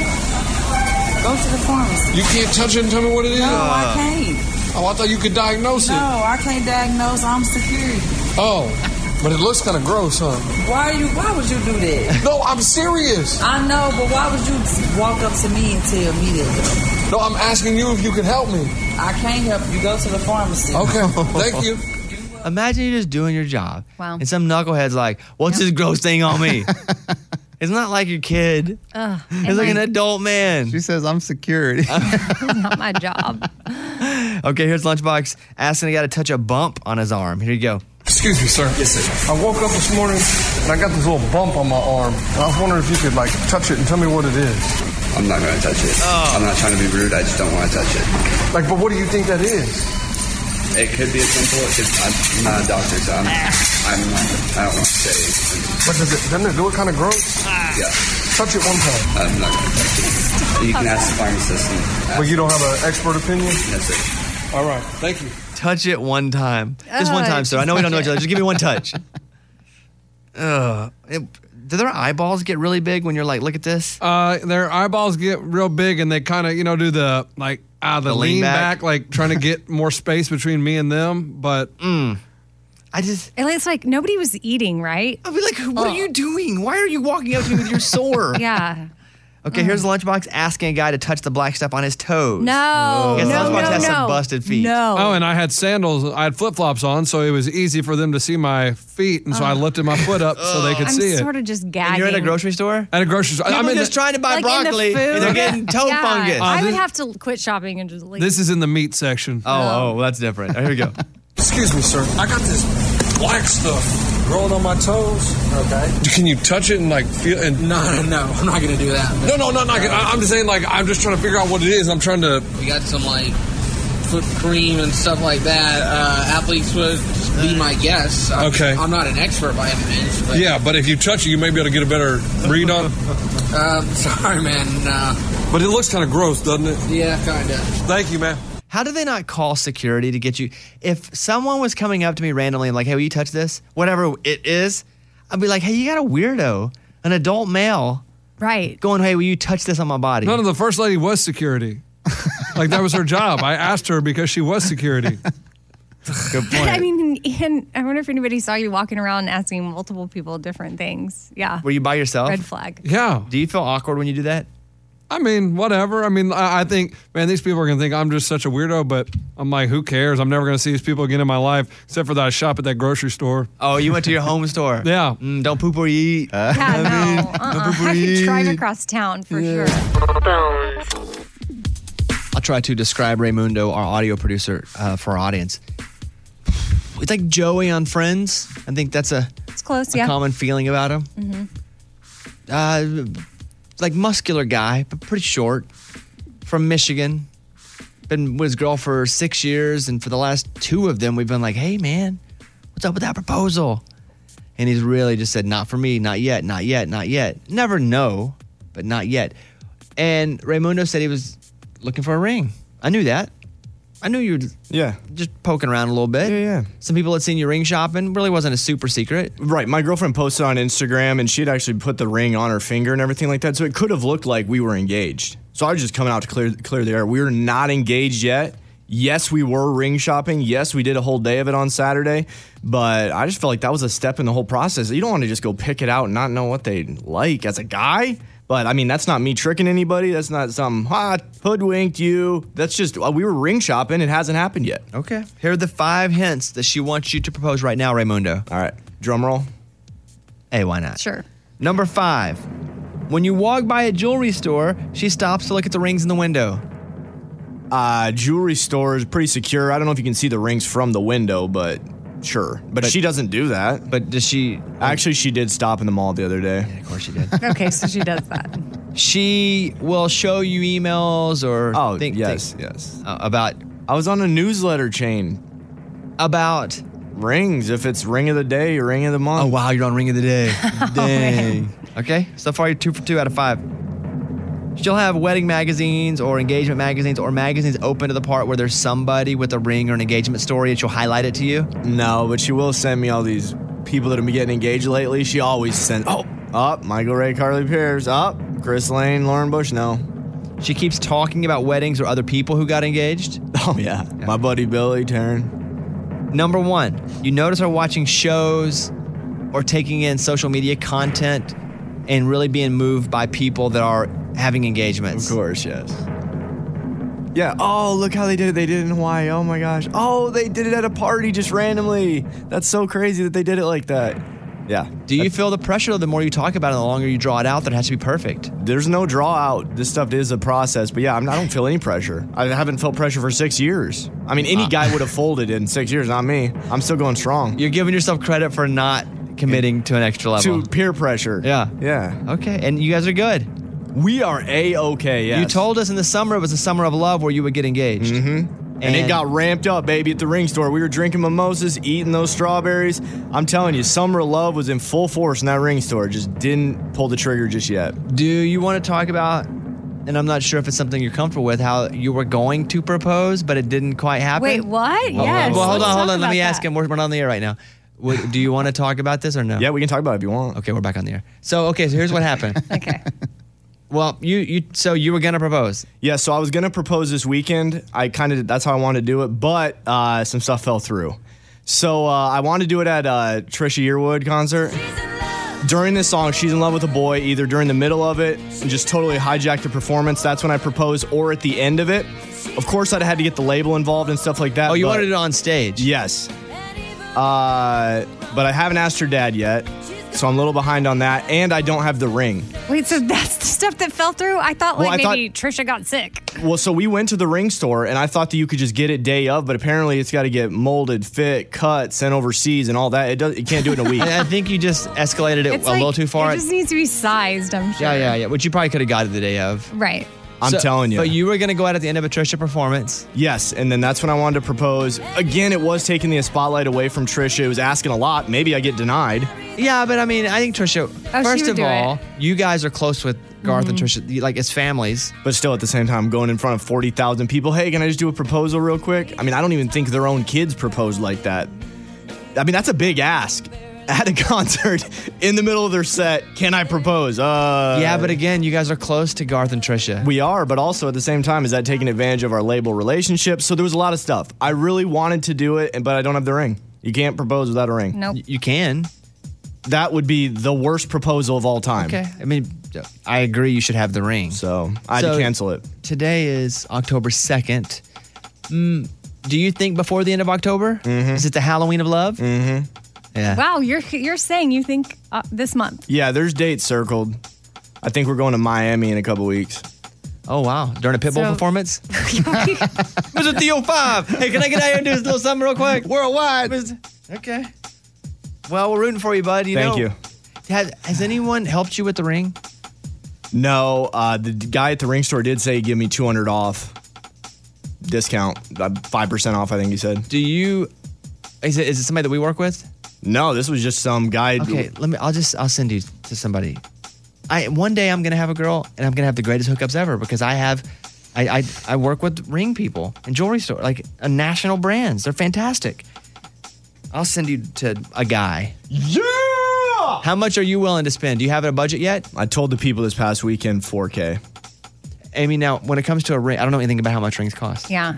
Go to the pharmacy. You can't touch it and tell me what it is? No, I can't. Oh, I thought you could diagnose No, it. I can't diagnose. I'm security. Oh, but it looks kind of gross, huh? Why are you? Why would you do that? No, I'm serious. I know, but why would you walk up to me and tell me that? No, I'm asking you if you can help me. I can't help you. Go to the pharmacy. Okay, thank you. Imagine you just doing your job. Wow. And some knucklehead's like, what's this gross thing on me? It's not like your kid. Ugh. It's like an adult man. She says, I'm security. Not my job. Okay, here's Lunchbox asking a guy to touch a bump on his arm. Here you go. Excuse me, sir. Yes, sir. I woke up this morning and I got this little bump on my arm. And I was wondering if you could, like, touch it and tell me what it is. I'm not going to touch it. Oh. I'm not trying to be rude. I just don't want to touch it. Like, but what do you think that is? It could be as simple as I'm not a doctor, so I'm, I'm not, I don't want to say. But does it, doesn't it do it kind of gross? Yeah. Touch it one time. I'm not going to touch it. You can ask the pharmacist. And ask. But you don't have an expert opinion? Yes, sir. All right. Thank you. Touch it one time. Just one Uh, time, sir. I know we don't know each other. Just give me one touch. Ugh. It- do their eyeballs get really big when you're like, look at this? Uh, their eyeballs get real big and they kind of, you know, do the, like, ah, the, The lean lean back. back. like trying to get more space between me and them. But Mm. I just, And it's like nobody was eating, right? I'll be like, what are you doing? Why are you walking up to me with your sore? Yeah. Okay, here's the Lunchbox asking a guy to touch the black stuff on his toes. No. Yes, no, Lunchbox no, has no. some busted feet. No. Oh, and I had sandals. I had flip flops on, so it was easy for them to see my feet. And so I lifted my foot up so they could I'm see it. sort of just gagging. And you're in a grocery store? At a grocery store. People I'm in just the- trying to buy Like in the broccoli food? and they're getting toe yeah, fungus. I would this- have to quit shopping and just leave. This is in the meat section. Oh, oh, well, that's different. All right, here we go. Excuse me, sir. I got this black stuff growing on my toes. Okay. Can you touch it and, like, feel and No, no, no. I'm not gonna do that. No, no, no, no. I- I'm just saying, like, I'm just trying to figure out what it is. I'm trying to. We got some like foot cream and stuff like that. Uh, athletes would be my guess. I'm, Okay. I'm not an expert by any means. But, Yeah, but if you touch it, you may be able to get a better read on it. Um, sorry, man. Uh, But it looks kind of gross, doesn't it? yeah, kind of. Thank you, man. How do they not call security to get you? If someone was coming up to me randomly and like, hey, will you touch this? Whatever it is, I'd be like, hey, you got a weirdo. An adult male Right. going, hey, will you touch this on my body? No, no, the first lady was security. Like that was her job. I asked her because she was security. Good point. I mean, and I wonder if anybody saw you walking around asking multiple people different things. Yeah. Were you by yourself? Red flag. Yeah. Do you feel awkward when you do that? I mean, whatever. I mean, I, I think, man, these people are going to think I'm just such a weirdo, but I'm like, who cares? I'm never going to see these people again in my life, except for that I shop at that grocery store. Oh, you went to your home store? Yeah. Mm, don't poop or eat. Yeah, no. Uh-uh. I could drive across town for sure. I'll try to describe Raymundo, our audio producer, uh, for our audience. It's like Joey on Friends. I think that's a, It's close, a yeah. common feeling about him. Mm-hmm. Uh, like muscular guy, but pretty short. From Michigan. Been with his girl for six years, and for the last two of them, we've been like, hey, man, what's up with that proposal? And he's really just said, not for me, not yet, not yet, not yet. Never no, but not yet. And Raymundo said he was looking for a ring. I knew that. I knew you were Yeah. just poking around a little bit. Yeah, yeah. Some people had seen you ring shopping. Really wasn't a super secret. Right. My girlfriend posted on Instagram, and she had actually put the ring on her finger and everything like that. So it could have looked like we were engaged. So I was just coming out to clear clear the air. We were not engaged yet. Yes, we were ring shopping. Yes, we did a whole day of it on Saturday. But I just felt like that was a step in the whole process. You don't want to just go pick it out and not know what they like as a guy. But I mean, that's not me tricking anybody. That's not some hot hoodwinked you. That's just, uh, we were ring shopping. It hasn't happened yet. Okay. Here are the five hints that she wants you to propose right now, Raymundo. All right. Drum roll. Hey, why not? Sure. Number five. When you walk by a jewelry store, she stops to look at the rings in the window. Uh, jewelry store is pretty secure. I don't know if you can see the rings from the window, but sure. But, But- she doesn't do that. But does she? Actually, she did stop in the mall the other day. Of course she did. Okay, so she does that. She will show you emails or Oh, think, yes, think- yes. uh, about I was on a newsletter chain. about. Rings, if it's ring of the day or ring of the month. Oh wow, you're on Ring of the Day. Dang. Okay, so far you're two for two out of five. She'll have wedding magazines or engagement magazines or magazines open to the part where there's somebody with a ring or an engagement story and she'll highlight it to you. No, but she will send me all these people that have been getting engaged lately. She always sends, oh, up, Michael Ray, Carly Pierce, up, Chris Lane, Lauren Bush, no. She keeps talking about weddings or other people who got engaged. Oh, yeah. My buddy Billy, Taryn. Number one, you notice her watching shows or taking in social media content and really being moved by people that are having engagements. Of course, yes. Yeah, oh, look how they did it. They did it in Hawaii. Oh, my gosh. Oh, they did it at a party just randomly. That's so crazy that they did it like that. Yeah. Do you feel the pressure the more you talk about it, the longer you draw it out, that it has to be perfect? There's no draw out. This stuff is a process. But yeah, I'm, I don't feel any pressure. I haven't felt pressure for six years. I mean, any Uh. guy would have folded in six years, not me. I'm still going strong. You're giving yourself credit for not committing to an extra level. To peer pressure. Yeah. Yeah. Okay, and you guys are good. We are A-okay, yes. You told us in the summer it was a summer of love where you would get engaged. Mm-hmm. And, it got ramped up, baby, at the ring store. We were drinking mimosas, eating those strawberries. I'm telling you, summer of love was in full force in that ring store. Just didn't pull the trigger just yet. Do you want to talk about, and I'm not sure if it's something you're comfortable with, how you were going to propose, but it didn't quite happen? Wait, what? Yes. Well, hold let's on, hold talk on. Let about me that. ask him. We're, we're not on the air right now. What, do you want to talk about this or no? Yeah, we can talk about it if you want. Okay, we're back on the air. So, okay, so here's what happened. Okay. Well, you you so you were gonna propose. Yeah, so I was gonna propose this weekend. I kind of that's how I wanted to do it, but uh, some stuff fell through. So uh, I wanted to do it at a Trisha Yearwood concert. During this song, She's in Love with a Boy, either during the middle of it and just totally hijacked the performance. That's when I proposed, or at the end of it. Of course, I'd had to get the label involved and stuff like that. Oh, you but- wanted it on stage? Yes. Uh, but I haven't asked her dad yet, so I'm a little behind on that, and I don't have the ring. Wait, so that's the stuff that fell through? I thought Well, like I maybe Trisha got sick. Well, so we went to the ring store, and I thought that you could just get it day of, but apparently it's got to get molded, fit, cut, sent overseas, and all that. It does. You can't do it in a week. I I think you just escalated it It's a like, little too far. It just needs to be sized, I'm sure. yeah, yeah, yeah. Which you probably could have got it the day of. Right. I'm So- telling you. But you were gonna go out at the end of a Trisha performance. Yes, and then that's when I wanted to propose. Again, it was taking the spotlight away from Trisha. It was asking a lot. Maybe I get denied. Yeah, but I mean, I think Trisha. Oh, she first would of do all, it. you guys are close with Garth and Mm-hmm. Trisha, like as families. But still, at the same time, going in front of forty thousand people, hey, can I just do a proposal real quick? I mean, I don't even think their own kids proposed like that. I mean, that's a big ask. at a concert in the middle of their set. Can I propose? Uh, Yeah, but again, you guys are close to Garth and Trisha. We are, but also at the same time, is that taking advantage of our label relationship? So there was a lot of stuff. I really wanted to do it, but I don't have the ring. You can't propose without a ring. Nope. You can. That would be the worst proposal of all time. Okay. I mean, I agree you should have the ring. So I had So, to cancel it. Today is October second. Mm, do you think before the end of October? Mm-hmm. Is it the Halloween of love? Mm-hmm. Yeah. Wow, you're you're saying you think uh, this month? Yeah, there's dates circled. I think we're going to Miami in a couple weeks. Oh, wow. During a Pitbull So- performance? Mister Theo five. Hey, can I get out here and do this little something real quick? Worldwide. Okay. Well, we're rooting for you, bud. You Thank know, you. Has, has anyone helped you with the ring? No, uh, the guy at the ring store did say he'd give me two hundred off discount, uh, five percent off, I think he said. Do you, is it, is it somebody that we work with? No, this was just some guy. Okay, let me, I'll just, I'll send you to somebody. I One day I'm going to have a girl and I'm going to have the greatest hookups ever because I have, I, I, I work with ring people and jewelry store, like uh, national brands. They're fantastic. I'll send you to a guy. Yeah! How much are you willing to spend? Do you have a budget yet? I told the people this past weekend four K. Amy, now, when it comes to a ring, I don't know anything about how much rings cost. Yeah.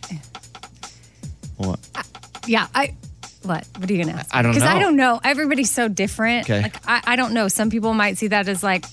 What? Yeah. I. What? What are you gonna ask? I don't Because I know. don't know. Everybody's so different. Okay. Like I, I don't know. Some people might see that as like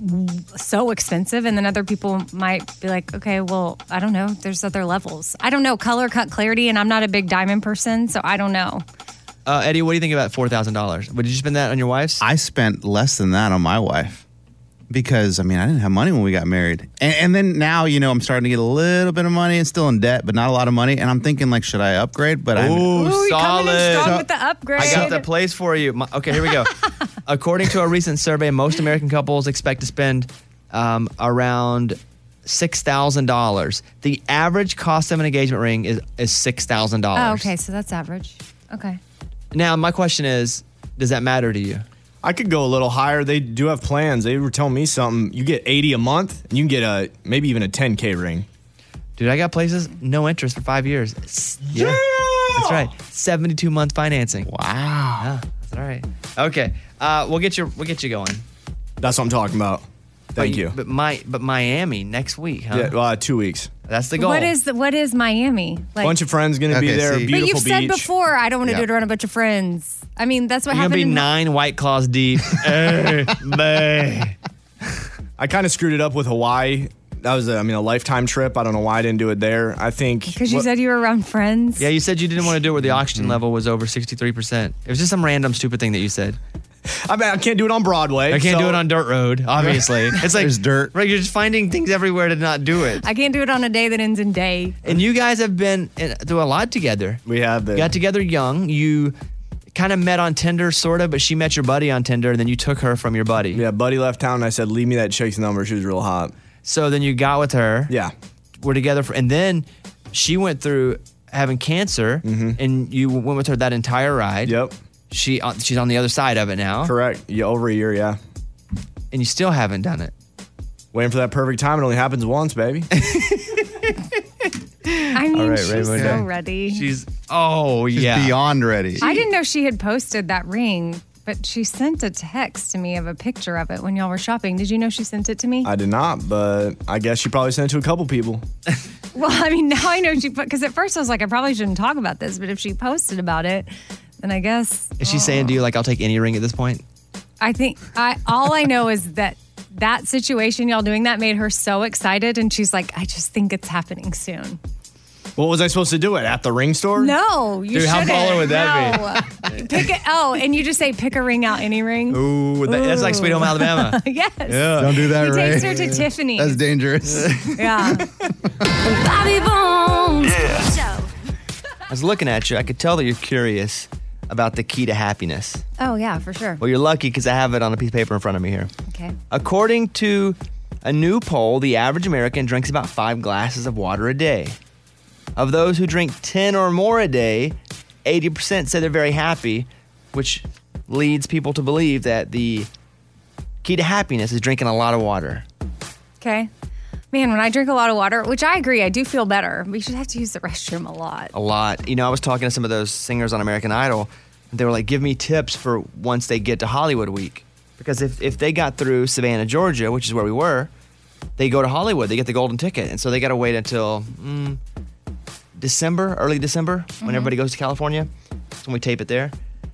so expensive, and then other people might be like, okay, well, I don't know. There's other levels. I don't know. Color, cut, clarity, and I'm not a big diamond person, so I don't know. Uh, Eddie, what do you think about four thousand dollars? Did you spend that on your wife's? I spent less than that on my wife because, I mean, I didn't have money when we got married. And, and then now, you know, I'm starting to get a little bit of money and still in debt, but not a lot of money. And I'm thinking, like, should I upgrade? But I'm. Ooh, Ooh, solid. coming in strong So- with the upgrade. I got the place for you. My- okay, here we go. According to a recent survey, most American couples expect to spend um, around six thousand dollars. The average cost of an engagement ring is, is six thousand dollars. Oh, okay. So that's average. Okay. Now, my question is, does that matter to you? I could go a little higher. They do have plans. They were telling me something. You get eighty a month, and you can get a maybe even a ten K ring. Dude, I got places, no interest for five years. Yeah. That's right. seventy-two month financing. Wow. Yeah, that's all right. Okay. Uh, we'll get you we'll get you going. That's what I'm talking about. Thank but, you. But my but Miami next week, huh? Yeah, uh, two weeks. That's the goal. What is the, what is Miami? Like, Bunch of friends going to be Okay, there. see. but Beautiful you've said beach. before, I don't want to Yeah. do it around a bunch of friends. I mean, that's what You're gonna happened. be in- nine White Claws deep. Hey, bae. I kind of screwed it up with Hawaii. That was, a, I mean, a lifetime trip. I don't know why I didn't do it there. I think Because you what- said you were around friends. Yeah, you said you didn't want to do it where the oxygen Mm-hmm. level was over sixty-three percent. It was just some random stupid thing that you said. I mean, I can't do it on Broadway. I can't so- do it on dirt road, obviously. It's like There's dirt. Right, you're just finding things everywhere to not do it. I can't do it on a day that ends in day. And you guys have been in, through a lot together. We have the. You got together young. You kind of met on Tinder, sort of, but she met your buddy on Tinder, and then you took her from your buddy. Yeah, buddy left town, and I said, leave me that chick's number. She was real hot. So then you got with her. Yeah. We're together, for, and then she went through having cancer, and you went with her that entire ride. Yep. She uh, she's on the other side of it now, Correct. Yeah, over a year, yeah. and you still haven't done it. Waiting for that perfect time. It only happens once, baby. I mean, All right, she's Ray, so okay. ready. She's oh She's yeah. beyond ready. I didn't know she had posted that ring, but she sent a text to me of a picture of it when y'all were shopping. Did you know she sent it to me? I did not, but I guess she probably sent it to a couple people. Well, I mean, now I know she put, because at first I was like, I probably shouldn't talk about this, but if she posted about it, then I guess. Is she saying to you like I'll take any ring at this point? I think I all I know is that that situation, y'all doing that, made her so excited, and she's like, I just think it's happening soon. What was I supposed to do it at the ring store? No, you Dude, how shouldn't. baller would that no. Pick it. Oh, and you just say pick a ring out, any ring. Ooh, that, that's like Sweet Home Alabama. Yes. Yeah. Don't do that, He Ray. takes her to Tiffany's. That's dangerous. Yeah. Bobby Bones. I was looking at you. I could tell that you're curious about the key to happiness. Oh yeah, for sure. Well, you're lucky because I have it on a piece of paper in front of me here. Okay. According to a new poll, the average American drinks about five glasses of water a day. Of those who drink ten or more a day, eighty percent say they're very happy, which leads people to believe that the key to happiness is drinking a lot of water. Okay. Man, when I drink a lot of water, which I agree, I do feel better. We should have to use the restroom a lot. A lot. You know, I was talking to some of those singers on American Idol. They were like, give me tips for once they get to Hollywood week. Because if, if they got through Savannah, Georgia, which is where we were, they go to Hollywood. They get the golden ticket. And so they got to wait until mm, December, early December, mm-hmm. when everybody goes to California. That's when we tape it there.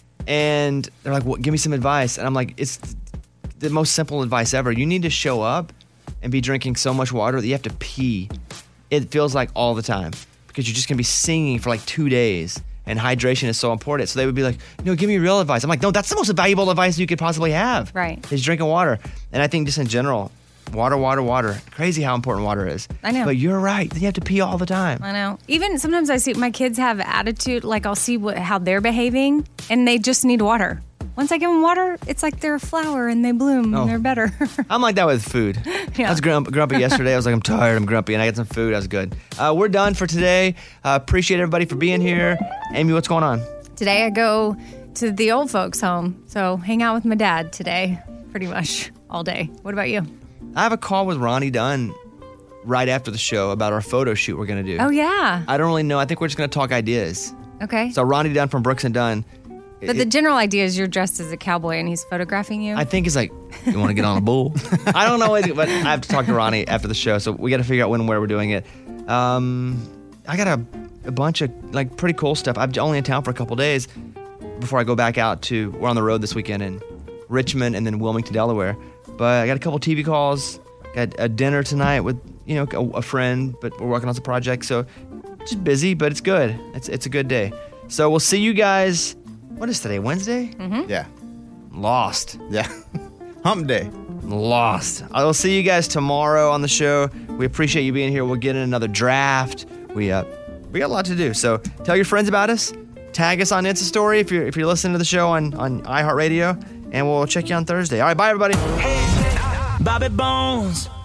And they're like, well, give me some advice. And I'm like, it's the most simple advice ever. You need to show up and be drinking so much water that you have to pee. It feels like all the time because you're just going to be singing for like two days. And hydration is so important. So they would be like, no, give me real advice. I'm like, no, that's the most valuable advice you could possibly have. Right. Is drinking water. And I think just in general, water, water, water. Crazy how important water is. I know. But you're right. You have to pee all the time. I know. Even sometimes I see my kids have attitude, like I'll see what, how they're behaving, and they just need water. Once I give them water, it's like they're a flower and they bloom Oh. and they're better. I'm like that with food. Yeah. I was grump- grumpy yesterday. I was like, I'm tired. I'm grumpy. And I got some food. I was good. Uh, we're done for today. Uh, appreciate everybody for being here. Amy, what's going on? Today I go to the old folks' home, so hang out with my dad today, pretty much all day. What about you? I have a call with Ronnie Dunn right after the show about our photo shoot we're going to do. Oh, yeah. I don't really know. I think we're just going to talk ideas. Okay. So Ronnie Dunn from Brooks and Dunn. But the general idea is you're dressed as a cowboy and he's photographing you. I think he's like, you want to get on a bull? I don't know, but I have to talk to Ronnie after the show, so we got to figure out when and where we're doing it. Um, I got a, a bunch of like pretty cool stuff. I'm only in town for a couple days before I go back out to. We're on the road this weekend in Richmond and then Wilmington, Delaware. But I got a couple T V calls. Got a dinner tonight with you know a, a friend, but we're working on some projects, so just busy, but it's good. It's it's a good day. So we'll see you guys. What is today? Wednesday? Mm-hmm. Yeah. Lost. Yeah. Hump day. Lost. I will see you guys tomorrow on the show. We appreciate you being here. We'll get in another draft. We uh we got a lot to do. So tell your friends about us. Tag us on Insta Story if you're if you're listening to the show on, on iHeartRadio. And we'll check you on Thursday. All right, bye everybody. Bobby Bones.